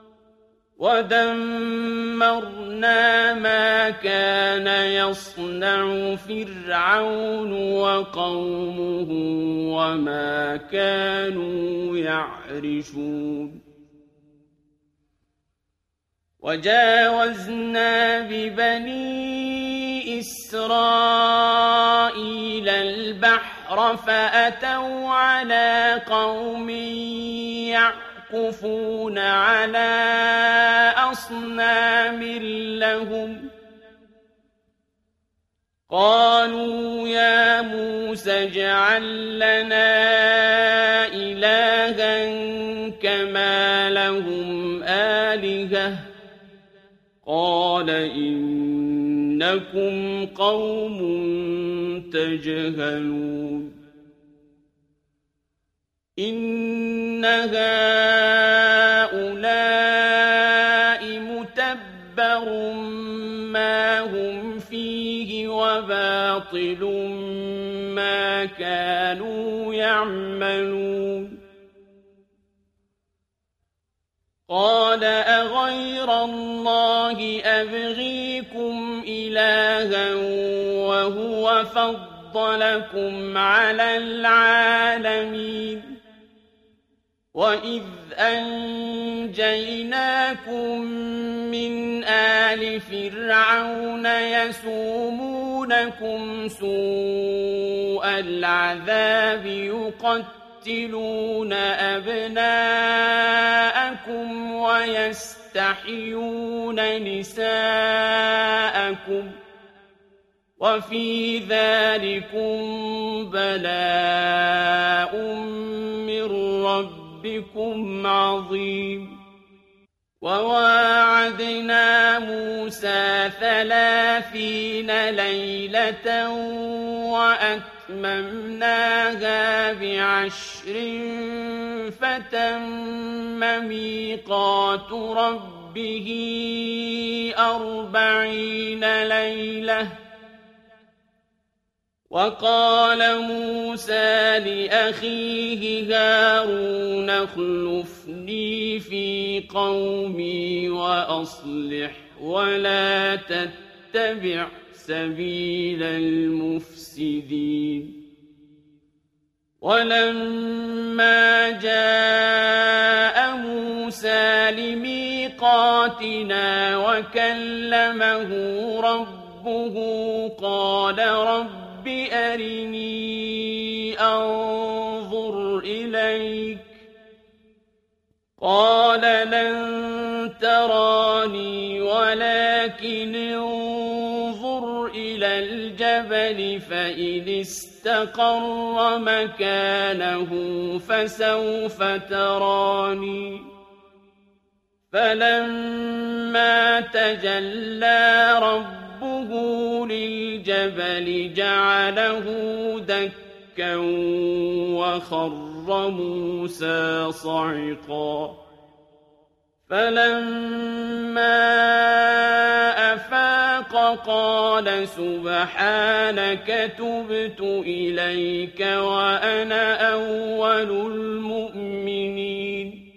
ودمرنا ما كان يصنع فرعون وقومه وما كانوا يعرشون وجاوزنا ببني إسرائيل البحر فأتوا على قوم يعكفون على أصنام لهم قالوا يا موسى اجعل لنا إلها كما لهم آلهة قال إنكم قوم تجهلون إن هؤلاء متبر ما هم فيه وباطل ما كانوا يعملون قال أغير الله أبغيكم إلها وهو فضلكم على العالمين وَإِذْ أَنْجَيْنَاكُمْ مِنْ آلِ فِرْعَوْنَ يَسُومُونَكُمْ سُوءَ الْعَذَابِ يُقَتِّلُونَ أَبْنَاءَكُمْ وَيَسْتَحْيُونَ نِسَاءَكُمْ وَفِي ذَلِكُمْ بَلَاءٌ مِّن رَّبِّكُمْ عَظِيمٌ وَوَاعَدْنَا مُوسَىٰ ثَلَاثِينَ لَيْلَةً وَأَتْمَمْنَاهَا بِعَشْرٍ فَتَمَّ مِيقَاتُ رَبِّهِ أَرْبَعِينَ لَيْلَةً وَقَالَ مُوسَىٰ لِأَخِيهِ هَارُونَ اخْلُفْنِي فِي قَوْمِي وَأَصْلِحْ وَلَا تَتَّبِعْ سَبِيلَ الْمُفْسِدِينَ وَلَمَّا جَاءَ مُوسَىٰ لِمِيقَاتِنَا وَكَلَّمَهُ رَبُّهُ قَالَ رَبِّ أَرِنِي أَنظُرْ إِلَيْكَ قَالَ لَن تَرَانِي وَلَكِنِ انظُرْ إِلَى الْجَبَلِ فَإِنِ اسْتَقَرَّ مَكَانَهُ فَسَوْفَ تَرَانِي فَلَمَّا تَجَلَّىٰ رَبُّهُ لِلْجَبَلِ جَعَلَهُ دَكًّا وَخَرَّ مُوسَىٰ صَعِقًا فَلَمَّا أَفَاقَ قَالَ سُبْحَانَكَ تُبْتُ إِلَيْكَ وَأَنَا أَوَّلُ الْمُؤْمِنِينَ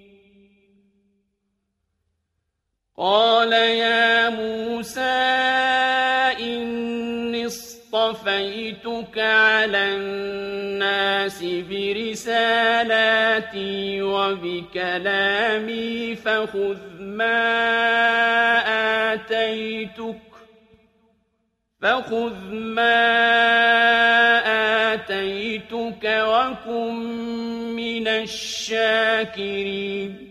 قَالَ يَا مُوسَىٰ إِنِّي اصْطَفَيْتُكَ عَلَى النَّاسِ بِرِسَالَاتِي وَبِكَلَامِي فَخُذْ مَا آتَيْتُكَ فَخُذْ مَا آتَيْتُكَ وَكُن مِّنَ الشَّاكِرِينَ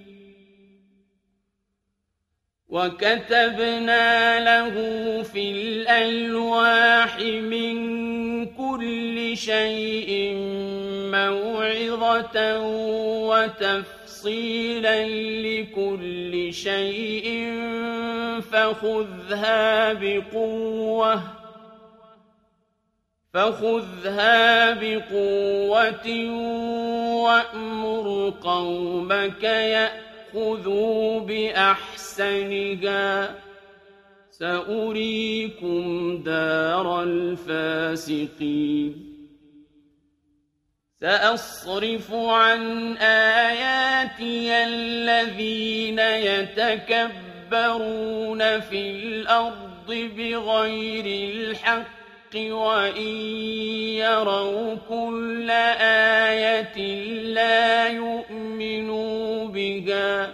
وَكَتَبْنَا لَهُ فِي الْأَلْوَاحِ مِن كُلِّ شَيْءٍ مَّوْعِظَةً وَتَفْصِيلًا لِّكُلِّ شَيْءٍ فَخُذْهَا بِقُوَّةٍ فَخُذْهَا بِقُوَّةٍ وَأْمُرْ قَوْمَكَ يَأْخُذُوا بِأَحْسَنِهَا سَأُرِيكُمْ دَارَ الْفَاسِقِينَ سَأَصْرِفُ عَنْ آيَاتِيَ الَّذِينَ يَتَكَبَّرُونَ فِي الْأَرْضِ بِغَيْرِ الْحَقِّ وَإِن يَرَوْا كُلَّ آيَةٍ لَّا يُؤْمِنُوا بِهَا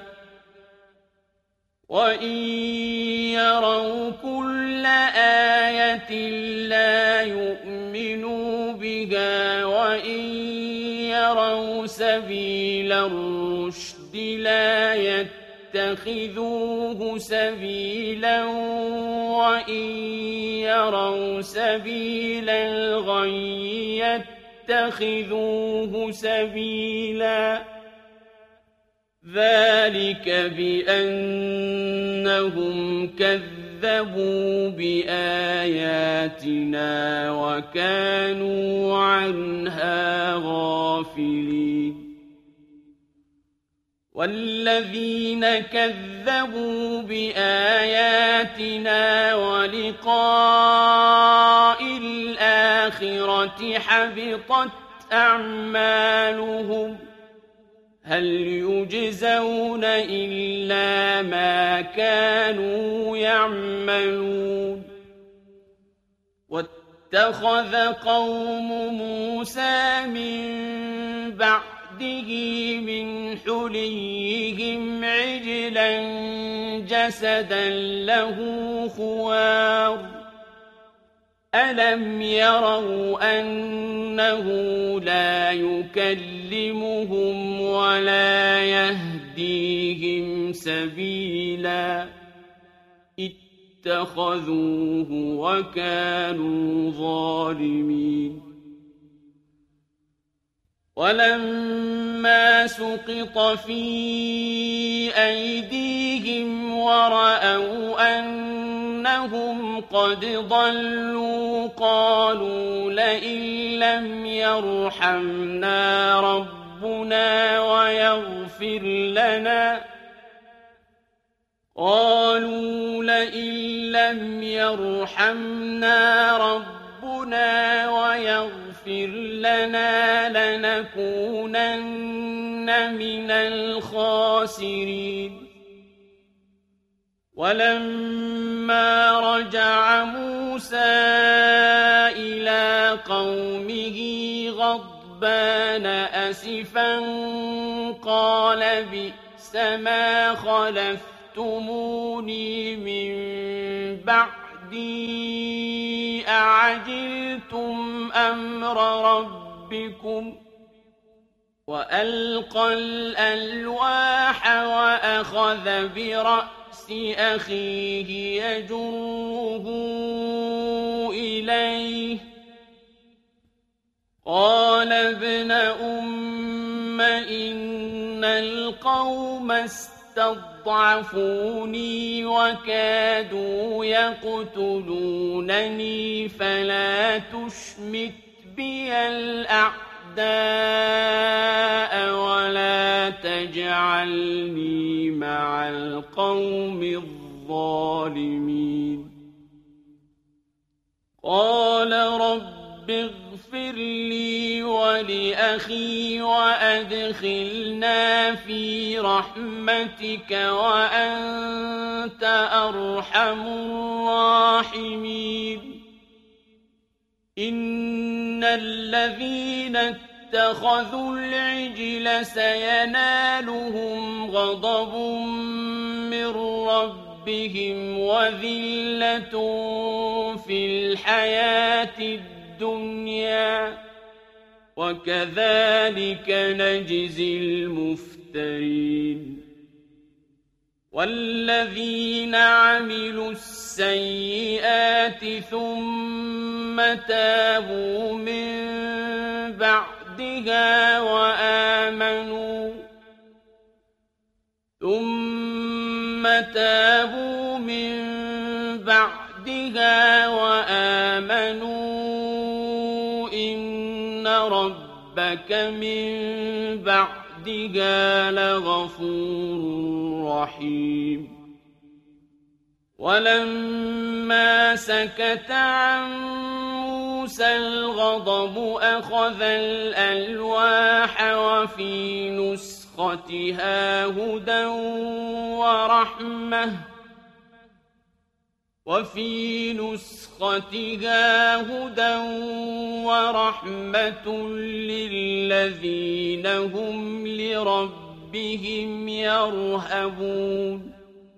وَإِن يَرَوْا كُلَّ آيَةٍ لَّا يُؤْمِنُوا بِهَا وَإِن يَرَوْا سَبِيلَ الرُّشْدِ لَا يَتَّخِذُوهُ سَبِيلًا وَإِن يَرَوْا سَبِيلَ الْغَيِّ يَتَّخِذُوهُ سَبِيلًا ذَلِكَ بِأَنَّهُمْ كَذَّبُوا بِآيَاتِنَا وَكَانُوا عَنْهَا غَافِلِينَ وَالَّذِينَ كَذَّبُوا بِآيَاتِنَا وَلِقَاءِ الْآخِرَةِ حَبِطَتْ أَعْمَالُهُمْ هَلْ يُجْزَوْنَ إِلَّا مَا كَانُوا يَعْمَلُونَ وَاتَّخَذَ قَوْمُ مُوسَىٰ مِن بَعْدِهِ بعده من حليهم عجلا جسدا له خوار ألم يروا أنه لا يكلمهم ولا يهديهم سبيلا اتخذوه وكانوا ظالمين ولما سقط في أيديهم ورأوا أنهم قد ضلوا قالوا لئن لم يرحمنا ربنا ويغفر لنا قالوا لئن لم يرحمنا ربنا ويغفر لنا لنكونن من الخاسرين ولما رجع موسى إلى قومه غضبان أسفا قال بئس ما خلفتموني من بعدي أعجلتم أمر ربكم وألقى الألواح وأخذ برأس أخيه يجره إليه قال ابن أم إن القوم استضعفوني وكادوا يقتلونني فلا تشمت بي الأعداء ولا تجعلني مع القوم الظالمين قال رب اغفر لي ولأخي وأدخلنا في رحمتك وأنت أرحم الراحمين إن الذين اتخذوا العجل سينالهم غضب من ربهم وذلة في الحياة الدنيا وكذلك نجزي المفترين والذين عملوا السيئات ثم تابوا من بعدها وآمنوا ثم تابوا من بعدها وآمنوا إن ربك من بعدها لغفور رحيم ولما سكت عن موسى الغضب أخذ الألواح وفي نسختها هدى ورحمة وفي نسختها هدى ورحمة للذين هم لربهم يرهبون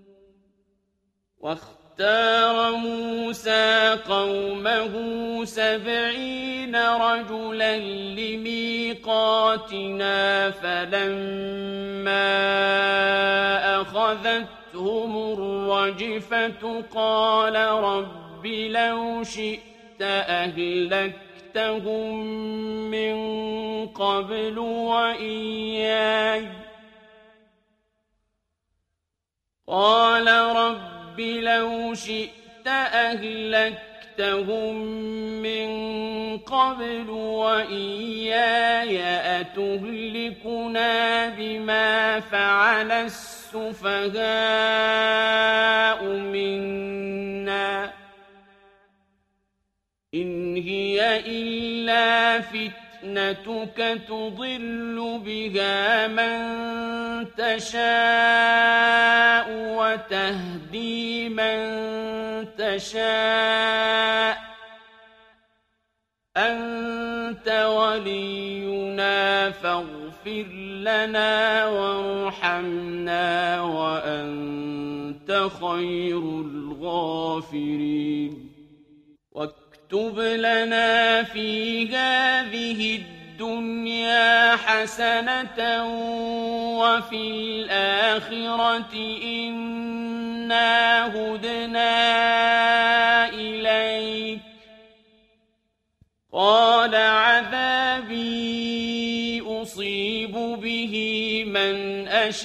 واختار موسى قومه سبعين رجلا لميقاتنا فلما أخذتهم الرجفة قال رب لو شئت أهلكتهم من قبل وإياي قال رب لو شئت أهلكتهم من قبل وإياي أتهلكنا بما فعل السفهاء منا إن هي إلا فتنتك تضل بها من تشاء وتهدي من تشاء أنت ولينا فاغفر فاغفر لنا وارحمنا وأنت خير الغافرين واكتب لنا في هذه الدنيا حسنة وفي الآخرة إنا هدنا إليك قال عذابي أصيب به من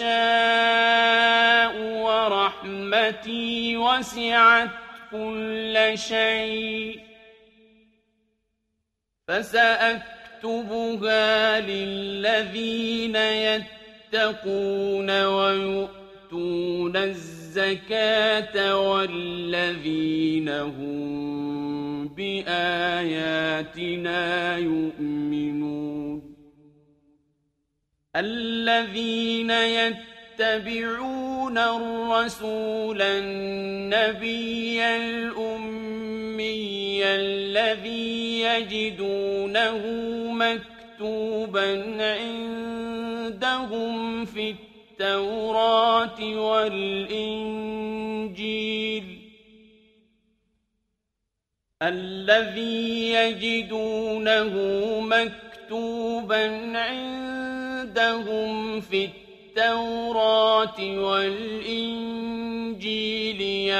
أشاء ورحمتي وسعت كل شيء فسأكتبها للذين يتقون ويؤتون الزكاة والذين هم بآياتنا يؤمنون الذين يتبعون الرسول النبي الأمي الذي يجدونه مكتوبا عندهم في التوراة والإنجيل الذي يجدونه مكتوبا عندهم في التوراة والإنجيل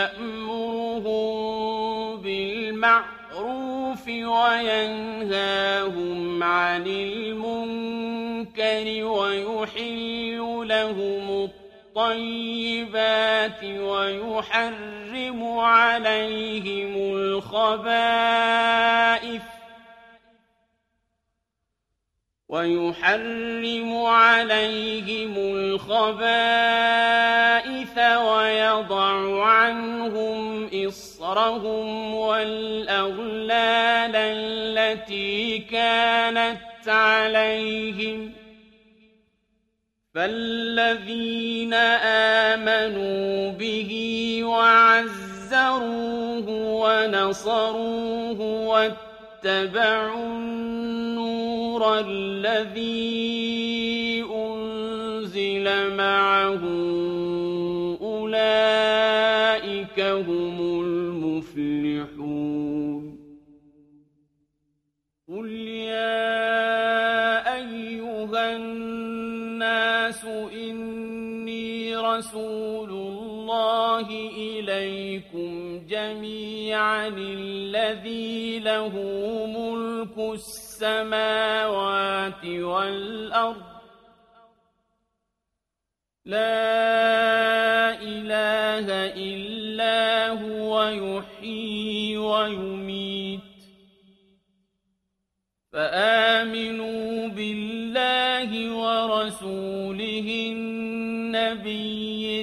يأمرهم بالمعروف وينهاهم عن المنكر ويحل لهم الطيبات ويحرم عليهم الخبائث ويحرم عليهم الخبائث ويضع عنهم إصرهم والأغلال التي كانت عليهم فالذين آمنوا به وعزروه ونصروه واتبعوا النور الذي أنزل معه أولئك هم المفلحون قل يا أيها الناس إني رسول الله إليكم جميعا الذي له ملك السماوات والأرض لا إله إلا هو يحيي ويميت فآمنوا بالله ورسوله النبي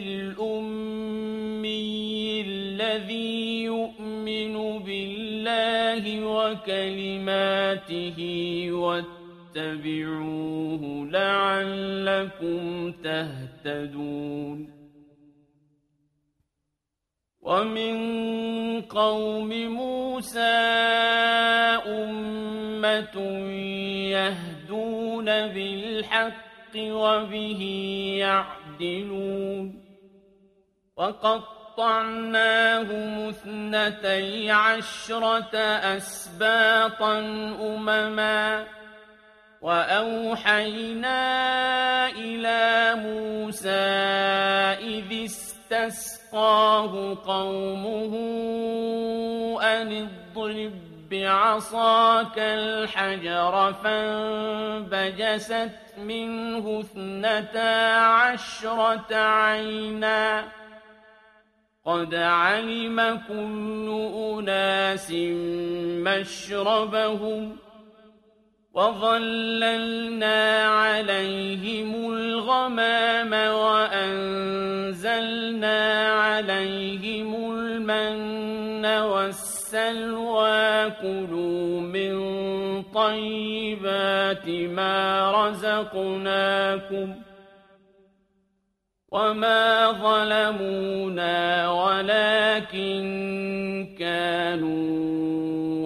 الأمي الذي يؤمن بالله وكلماته واتبعوه لعلكم تهتدون ومن قوم موسى أمة يهدون بالحق وبه يعدلون وقطعناهم اثنتي عشرة أسباطا أمما وأوحينا إلى موسى إذ استسقاه قومه أن اضرب بعصاك الحجر فانبجست منه اثنتا عشرة عينا قد علم كل أناس مشربهم وظللنا عليهم الغمام وأنزلنا عليهم المن والسلوى كلوا من طيبات ما رزقناكم وما ظلمونا ولكن كانوا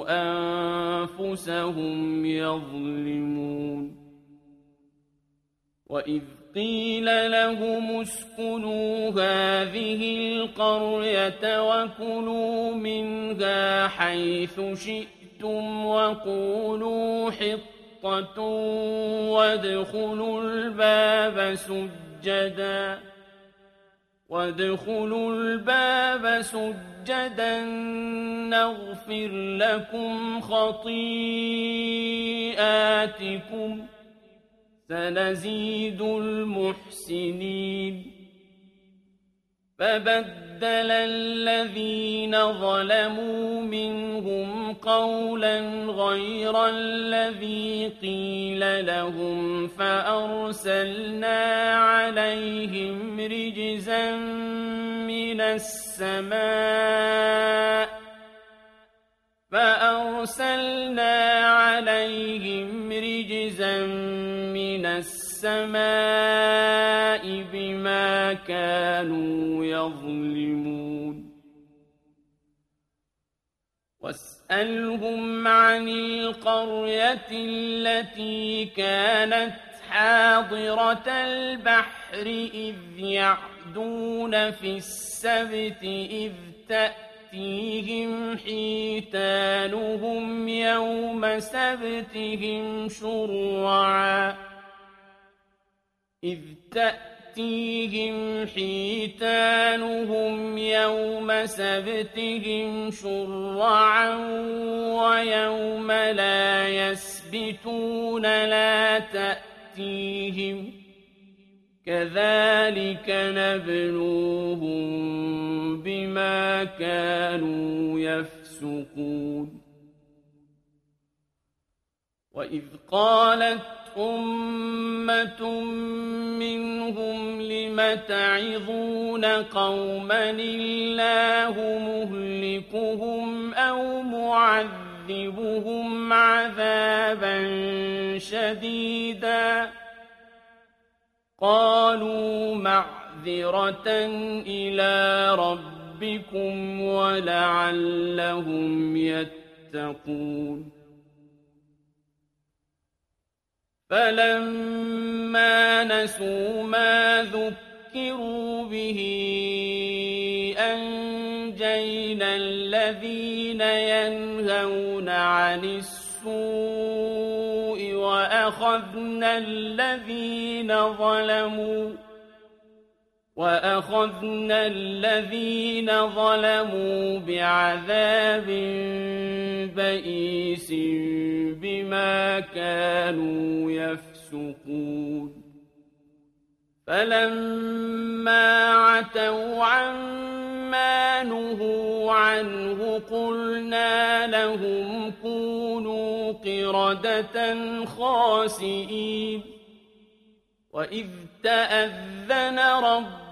أنفسهم يظلمون وإذ قيل لهم اسكنوا هذه القرية وكلوا منها حيث شئتم وقولوا حطة وادخلوا الباب سجدا وادخلوا الباب سجدا نغفر لكم خطيئاتكم سنزيد المحسنين فبدل الذين ظلموا منهم قولا غير الذي قيل لهم فأرسلنا عليهم رجزا من السماء فأرسلنا عليهم رجزا من السماء بما كانوا يظلمون واسألهم عن القرية التي كانت حاضرة البحر إذ يعدون في السبت إذ تأتي تأتيهم حيتانهم يوم سبتهم شرعا إذ تأتيهم حيتانهم يوم سبتهم شرعا ويوم لا يسبتون لا تأتيهم كذلك نبلوهم بما كانوا يفسقون وإذ قالت أمة منهم لم تعظون قوما الله مهلكهم أو معذبهم عذابا شديدا قالوا معذرة إلى ربكم ولعلهم يتقون فلما نسوا ما ذكروا به أنجينا الذين ينهون عن السوء وأخذنا الذين ظلموا وأخذنا الذين ظلموا بعذاب بئيس بما كانوا يفسقون فلما عتوا عما نهوا عنه قلنا لهم كونوا قردة خاسئين وإذ تأذن ربك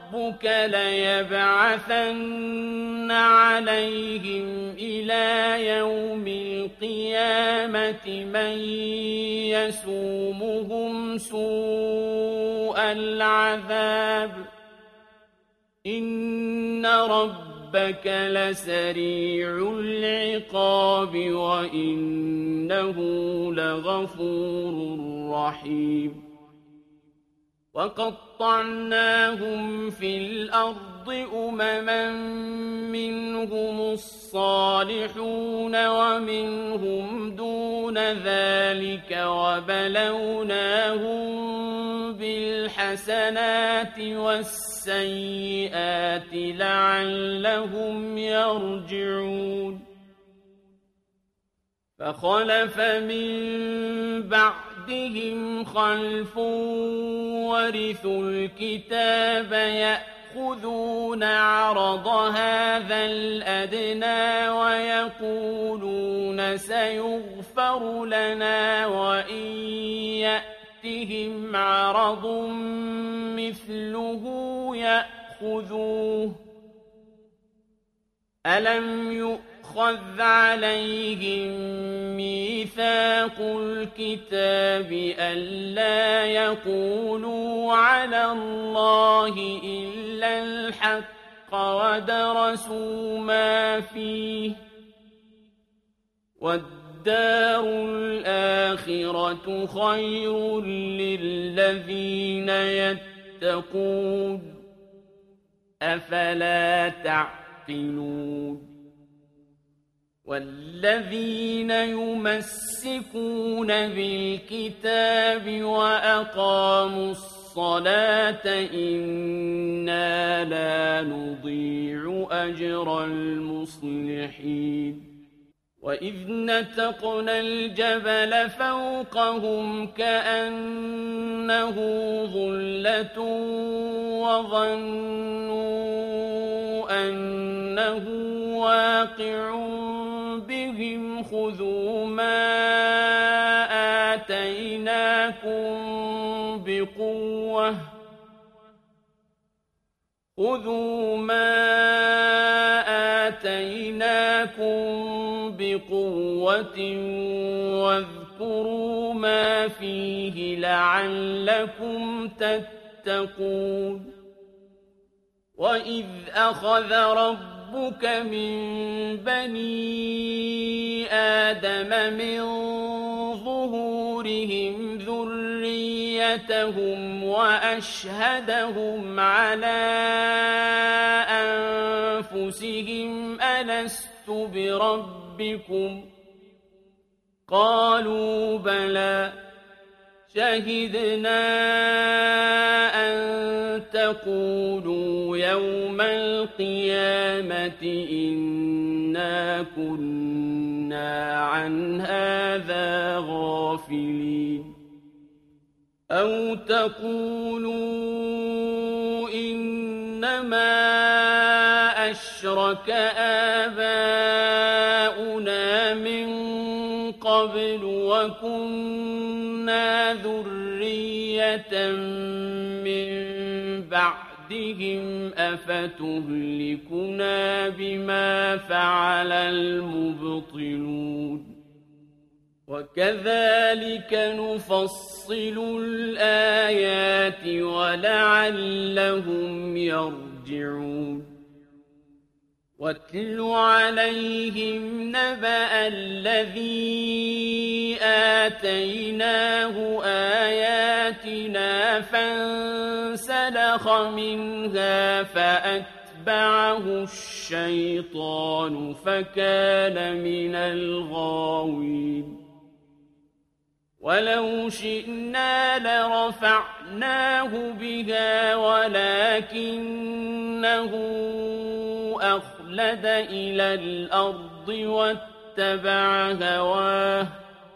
ليبعثن عليهم إلى يوم القيامة من يسومهم سوء العذاب إن ربك لسريع العقاب وإنه لغفور رحيم وقطعناهم في الأرض أمما منهم الصالحون ومنهم دون ذلك وبلوناهم بالحسنات والسيئات لعلهم يرجعون فخلف من بعدهم خلف ورثوا الكتاب يأخذون عرض هذا الأدنى ويقولون سيغفر لنا وإن يأتهم عرض مثله يأخذوه ألم يؤمنوا خذ عليهم ميثاق الكتاب ألا يقولوا على الله إلا الحق ودرسوا ما فيه ود وَالدَّارُ الْآخِرَةُ خَيْرٌ لِّلَّذِينَ يَتَّقُونَ أَفَلَا تَعْقِلُونَ وَالَّذِينَ يُمَسِّكُونَ بِالْكِتَابِ وَأَقَامُوا الصَّلَاةَ إِنَّا لَا نُضِيعُ أَجْرَ الْمُصْلِحِينَ وَإِذْ نَتَقْنَا الْجَبَلَ فَوْقَهُمْ كَأَنَّهُ ظُلَّةٌ وَظَنُّوا أَنَّهُ وَاقِعٌ بِهِمْ خُذُوا مَا آتَيْنَاكُمْ بِقُوَّةٍ خُذُوا مَا آتَيْنَاكُمْ بِقُوَّةٍ وَاذْكُرُوا مَا فِيهِ لَعَلَّكُمْ تَتَّقُونَ وَإِذْ أَخَذَ رَبُّكَ مِنْ بَنِي آدَمَ مِنْ ظُهُورِهِمْ ذُرِّيَّتَهُمْ وَأَشْهَدَهُمْ عَلَى أَنفُسِهِمْ أَلَسْتُ بِرَبِّكُمْ قَالُوا بَلَى شَهِدْنَا أَن تَقُولُوا يَوْمَ الْقِيَامَةِ إِنَّا كُنَّا عَنْ هَذَا غَافِلِينَ أَوْ تَقُولُوا إِنَّمَا أَشْرَكَ آبَاؤُنَا مِن قَبْلُ وَكُنَّا ذُرِّيَّةً مِّن بَعْدِهِمْ أَفَتُهْلِكُنَا بِمَا فَعَلَ الْمُبْطِلُونَ وَكَذَلِكَ نُفَصِّلُ الْآيَاتِ وَلَعَلَّهُمْ يَرْجِعُونَ وَاتْلُ عَلَيْهِمْ نَبَأَ الَّذِي آتَيْنَاهُ آيَاتِنَا فَانسَلَخَ مِنْهَا فَأَتْبَعَهُ الشَّيْطَانُ فَكَانَ مِنَ الْغَاوِينَ وَلَوْ شِئْنَا لَرَفَعْنَاهُ بِهَا وَلَكِنَّهُ أَخْلَدَ إِلَى الْأَرْضِ وَاتَّبَعَ هَوَاهُ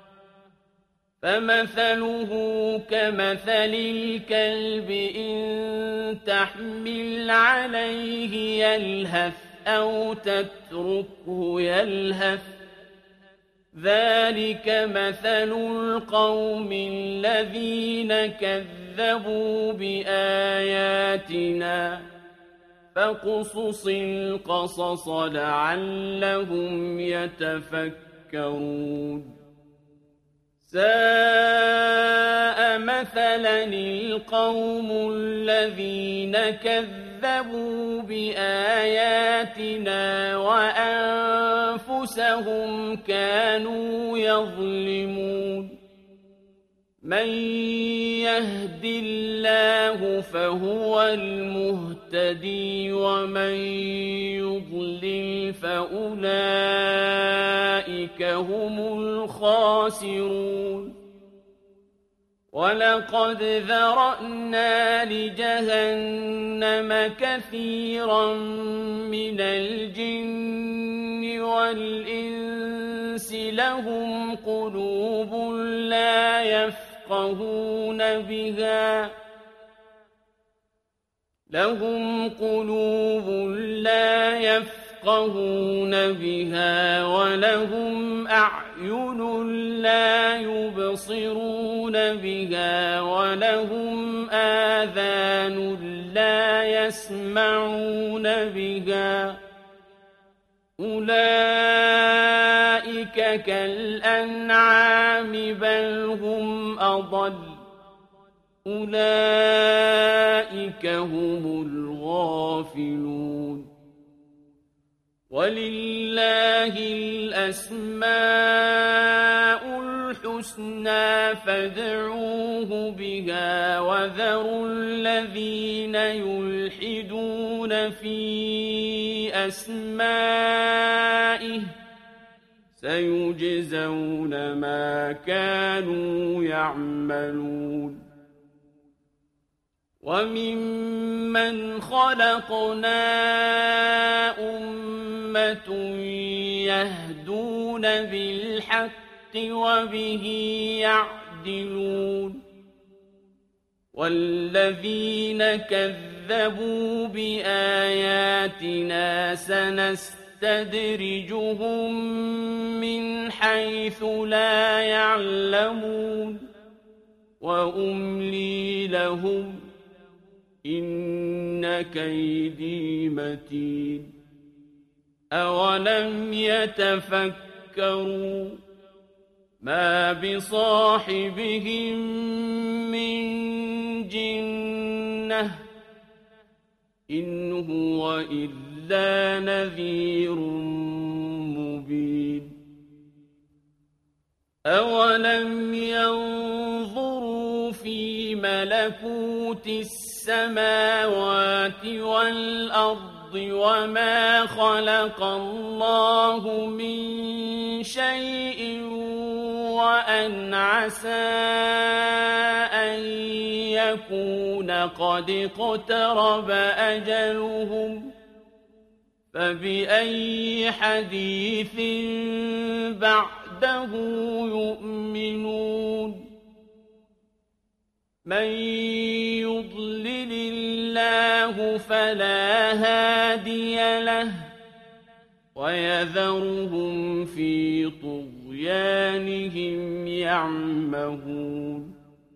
فَمَثَلُهُ كَمَثَلِ الْكَلْبِ إِن تَحْمِلْ عَلَيْهِ يَلْهَثْ أَوْ تَتْرُكْهُ يَلْهَث ذَلِكَ مَثَلُ الْقَوْمِ الَّذِينَ كَذَّبُوا بِآيَاتِنَا فَاقْصُصِ الْقَصَصَ لَعَلَّهُمْ يَتَفَكَّرُونَ سَاءَ مَثَلًا الْقَوْمُ الَّذِينَ كَذَّبُوا بِآيَاتِنَا وَأَنفُسَهُمْ كَانُوا يَظْلِمُونَ مَن يَهْدِ اللَّهُ فَهُوَ الْمُهْتَدِي وَمَن يُضْلِلْ فَأُولَئِكَ هُمُ الْخَاسِرُونَ وَلَقَدْ ذَرَأْنَا لِجَهَنَّمَ كَثِيرًا مِنَ الْجِنِّ وَالْإِنسِ لَهُمْ قُلُوبٌ لَّا يَفْقَهُونَ بِهَا لَهُمْ قُلُوبٌ لَّا يَفْقَهُونَ بِهَا وَلَهُمْ أَعْيُنٌ لَّا يُبْصِرُونَ بِهَا وَلَهُمْ آذَانٌ لَّا يَسْمَعُونَ بِهَا أُولَئِكَ كَالْأَنْعَامِ بَلْ هُمْ أَضَلُّ أُولَئِكَ هُمُ الْغَافِلُونَ وَلِلَّهِ الْأَسْمَاءُ الْحُسْنَى فَادْعُوهُ بِهَا وَذَرُوا الَّذِينَ يُلْحِدُونَ فِي أَسْمَائِهِ سَيُجْزَوْنَ مَا كَانُوا يَعْمَلُونَ وَمِمَّنْ خَلَقْنَا أُمَّةٌ يَهْدُونَ بِالْحَقِّ وَبِهِ يَعْدِلُونَ وَالَّذِينَ كَذَّبُوا بِآيَاتِنَا سَنَسْتَدْرِجُهُم مِّنْ حَيْثُ لَا يَعْلَمُونَ وَأُمْلِي لَهُمْ إِنَّ كَيْدِي مَتِينٌ أَوَلَمْ يَتَفَكَّرُوا مَا بِصَاحِبِهِم مِّن جِنَّةٍ إِنْ هُوَ إِلَّا نَذِيرٌ مُّبِينٌ أَوَلَمْ يَنظُرُوا فِي مَلَكُوتِ السَّمَاوَاتِ وَالْأَرْضِ وَمَا خَلَقَ اللَّهُ مِن شَيْءٍ وَأَنْ عَسَىٰ أَن يَكُونَ قَدِ اقْتَرَبَ أَجَلُهُمْ فَبِأَيِّ حَدِيثٍ بَعْدَهُ يُؤْمِنُونَ مَن يُضْلِلِ اللَّهُ فَلَا هَادِيَ لَهُ وَيَذَرُهُمْ فِي طُغْيَانِهِمْ يَعْمَهُونَ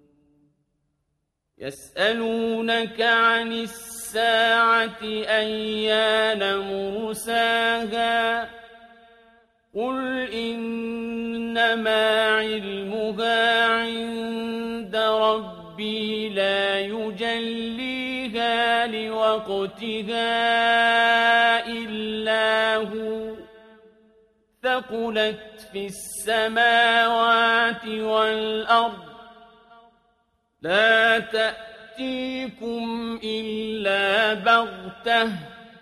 يَسْأَلُونَكَ عَنِ السَّاعَةِ أَيَّانَ مُرْسَاهَا قُلْ إِنَّمَا عِلْمُهَا عِندَ رَبِّي لَا يُجَلِّيهَا لِوَقْتِهَا إِلَّا هُوَ ثَقُلَتْ فِي السَّمَاوَاتِ وَالْأَرْضِ لَا تَأْتِيكُمْ إِلَّا بَغْتَةً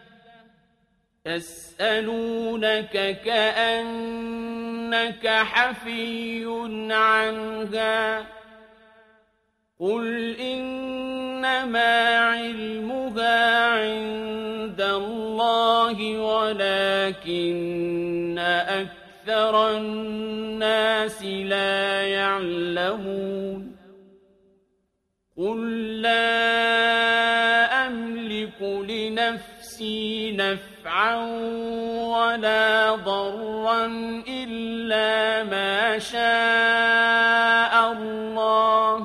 يَسْأَلُونَكَ كَأَنَّكَ حَفِيٌّ عَنْهَا قُلْ إِنَّمَا عِلْمُهَا عِندَ اللَّهِ وَلَكِنَّ أَكْثَرَ النَّاسِ لَا يَعْلَمُونَ قُل لَّا أَمْلِكُ لِنَفْسِي نَفْعًا وَلَا ضَرًّا إِلَّا مَا شَاءَ اللَّهُ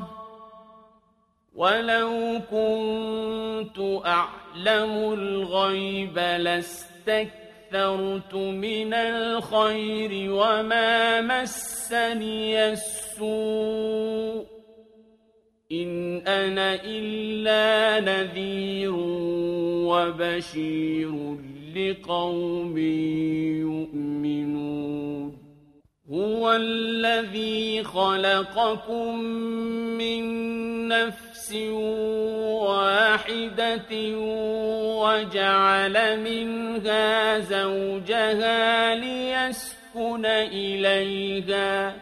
وَلَوْ كُنتُ أَعْلَمُ الْغَيْبَ لَاسْتَكْثَرْتُ مِنَ الْخَيْرِ وَمَا مَسَّنِيَ السُّوءُ إِنْ أَنَا إِلَّا نَذِيرٌ وَبَشِيرٌ لِقَوْمٍ يُؤْمِنُونَ هُوَ الَّذِي خَلَقَكُم مِّن نَّفْسٍ وَاحِدَةٍ وَجَعَلَ مِنْهَا زَوْجَهَا لِيَسْكُنَ إِلَيْهَا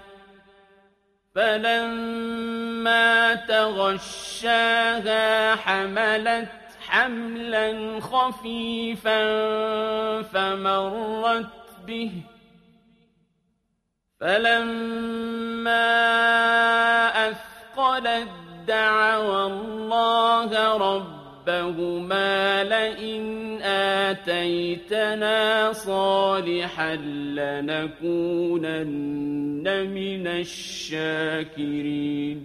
فَلَمَّا تَغَشَّاهَا حَمَلَتْ حَمْلًا خَفِيفًا فَمَرَّتْ بِهِ فَلَمَّا أَثْقَلَتْ دَعَوَا اللَّهَ رَبَّهُمَا لَئِنْ آتَيْتَنَا صَالِحًا لَّنَكُونَنَّ مِنَ الشَّاكِرِينَ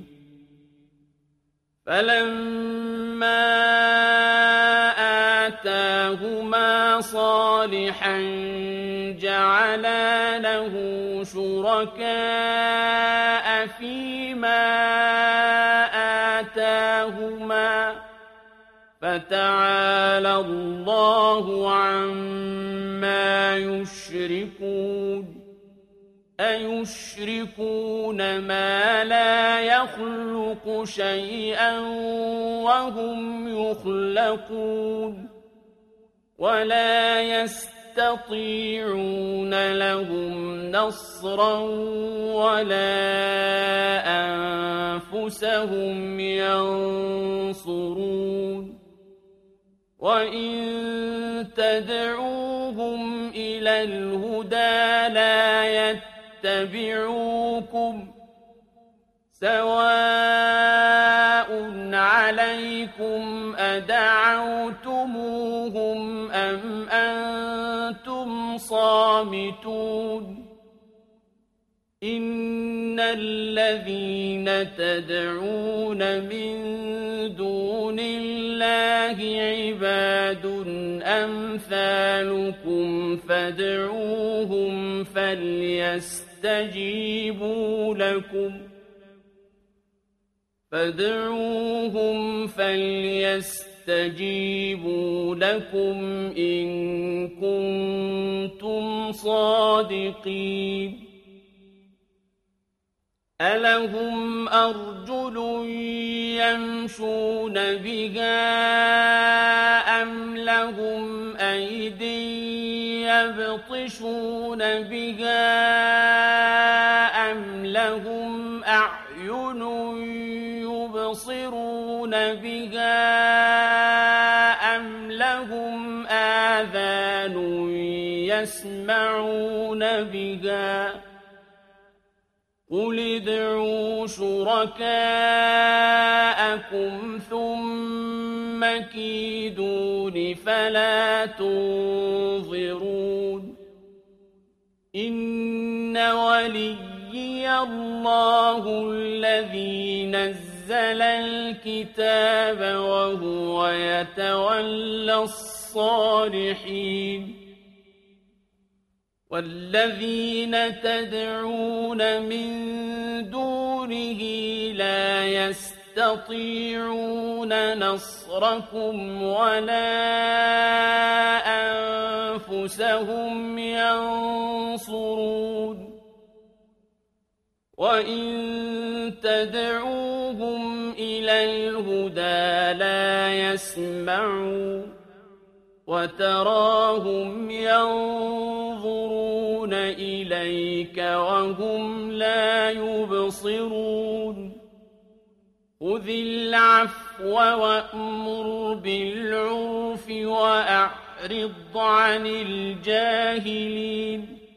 فَلَمَّا آتَاهُمَا صَالِحًا جَعَلَا لَهُ شُرَكَاءَ فِيمَا آتَاهُمَا فتعالى الله عما يشركون أيشركون ما لا يخلق شيئا وهم يخلقون ولا يستطيعون لهم نصرا ولا أنفسهم ينصرون وإن تدعوهم إلى الهدى لا يتبعوكم سواء عليكم أدعوتموهم أم أنتم صامتون إن الذين تدعون من دون الله عباد أمثالكم فادعوهم فليستجيبوا لكم فادعوهم فليستجيبوا لكم إن كنتم صادقين ألهم أرجل يمشون بها أم لهم أيد يبطشون بها أم لهم أعين يبصرون بها أم لهم آذان يسمعون بها قل ادعوا شركاءكم ثم كيدون فلا تنظرون إن وليي الله الذي نزل الكتاب وهو يتولى الصالحين والذين تدعون من دونه لا يستطيعون نصركم ولا أنفسهم ينصرون وإن تدعوهم إلى الهدى لا يسمعون وتراهم ينظرون إليك وهم لا يبصرون خذ العفو وأمر بالعرف وأعرض عن الجاهلين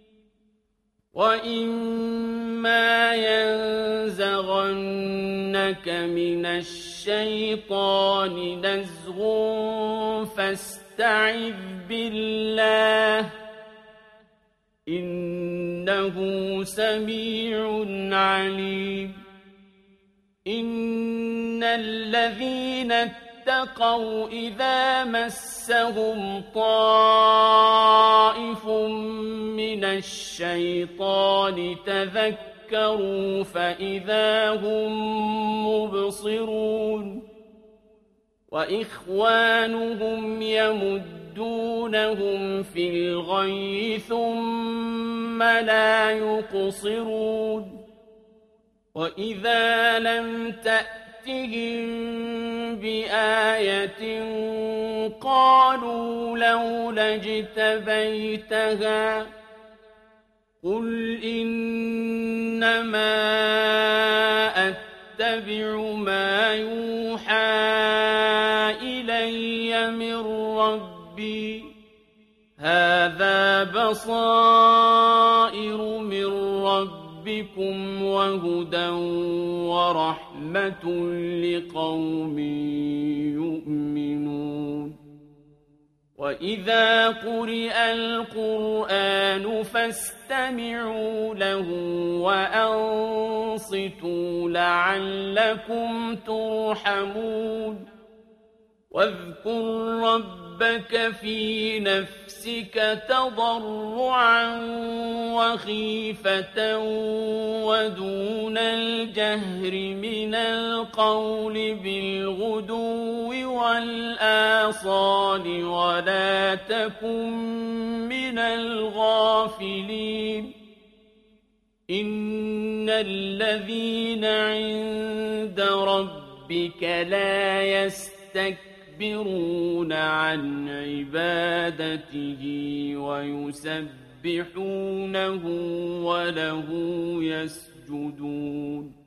وإما ينزغنك من الشيطان نزغ فاستعذ بالله إنه سميع عليم إن الذين اتقوا إذا مسهم طائف من الشيطان تذكروا فإذا هم مبصرون وإخوانهم يمدونهم في الغي ثم لا يقصرون وإذا لم تأتهم بآية قالوا لولا اجتبيتها قل إنما أتبع ما يوحى إلي من ربي هذا بصائر من ربكم وهدى ورحمة لقوم يؤمنون وإذا قرئ القرآن فاستمعوا له وأنصتوا لعلكم ترحمون واذكر ربك في نفسك تضرعا وخيفة ودون الجهر من القول بالغدو والآصال ولا تكن من الغافلين إن الذين عند ربك لا يستكبرون عن عبادته ويسبحونه وله يسجدون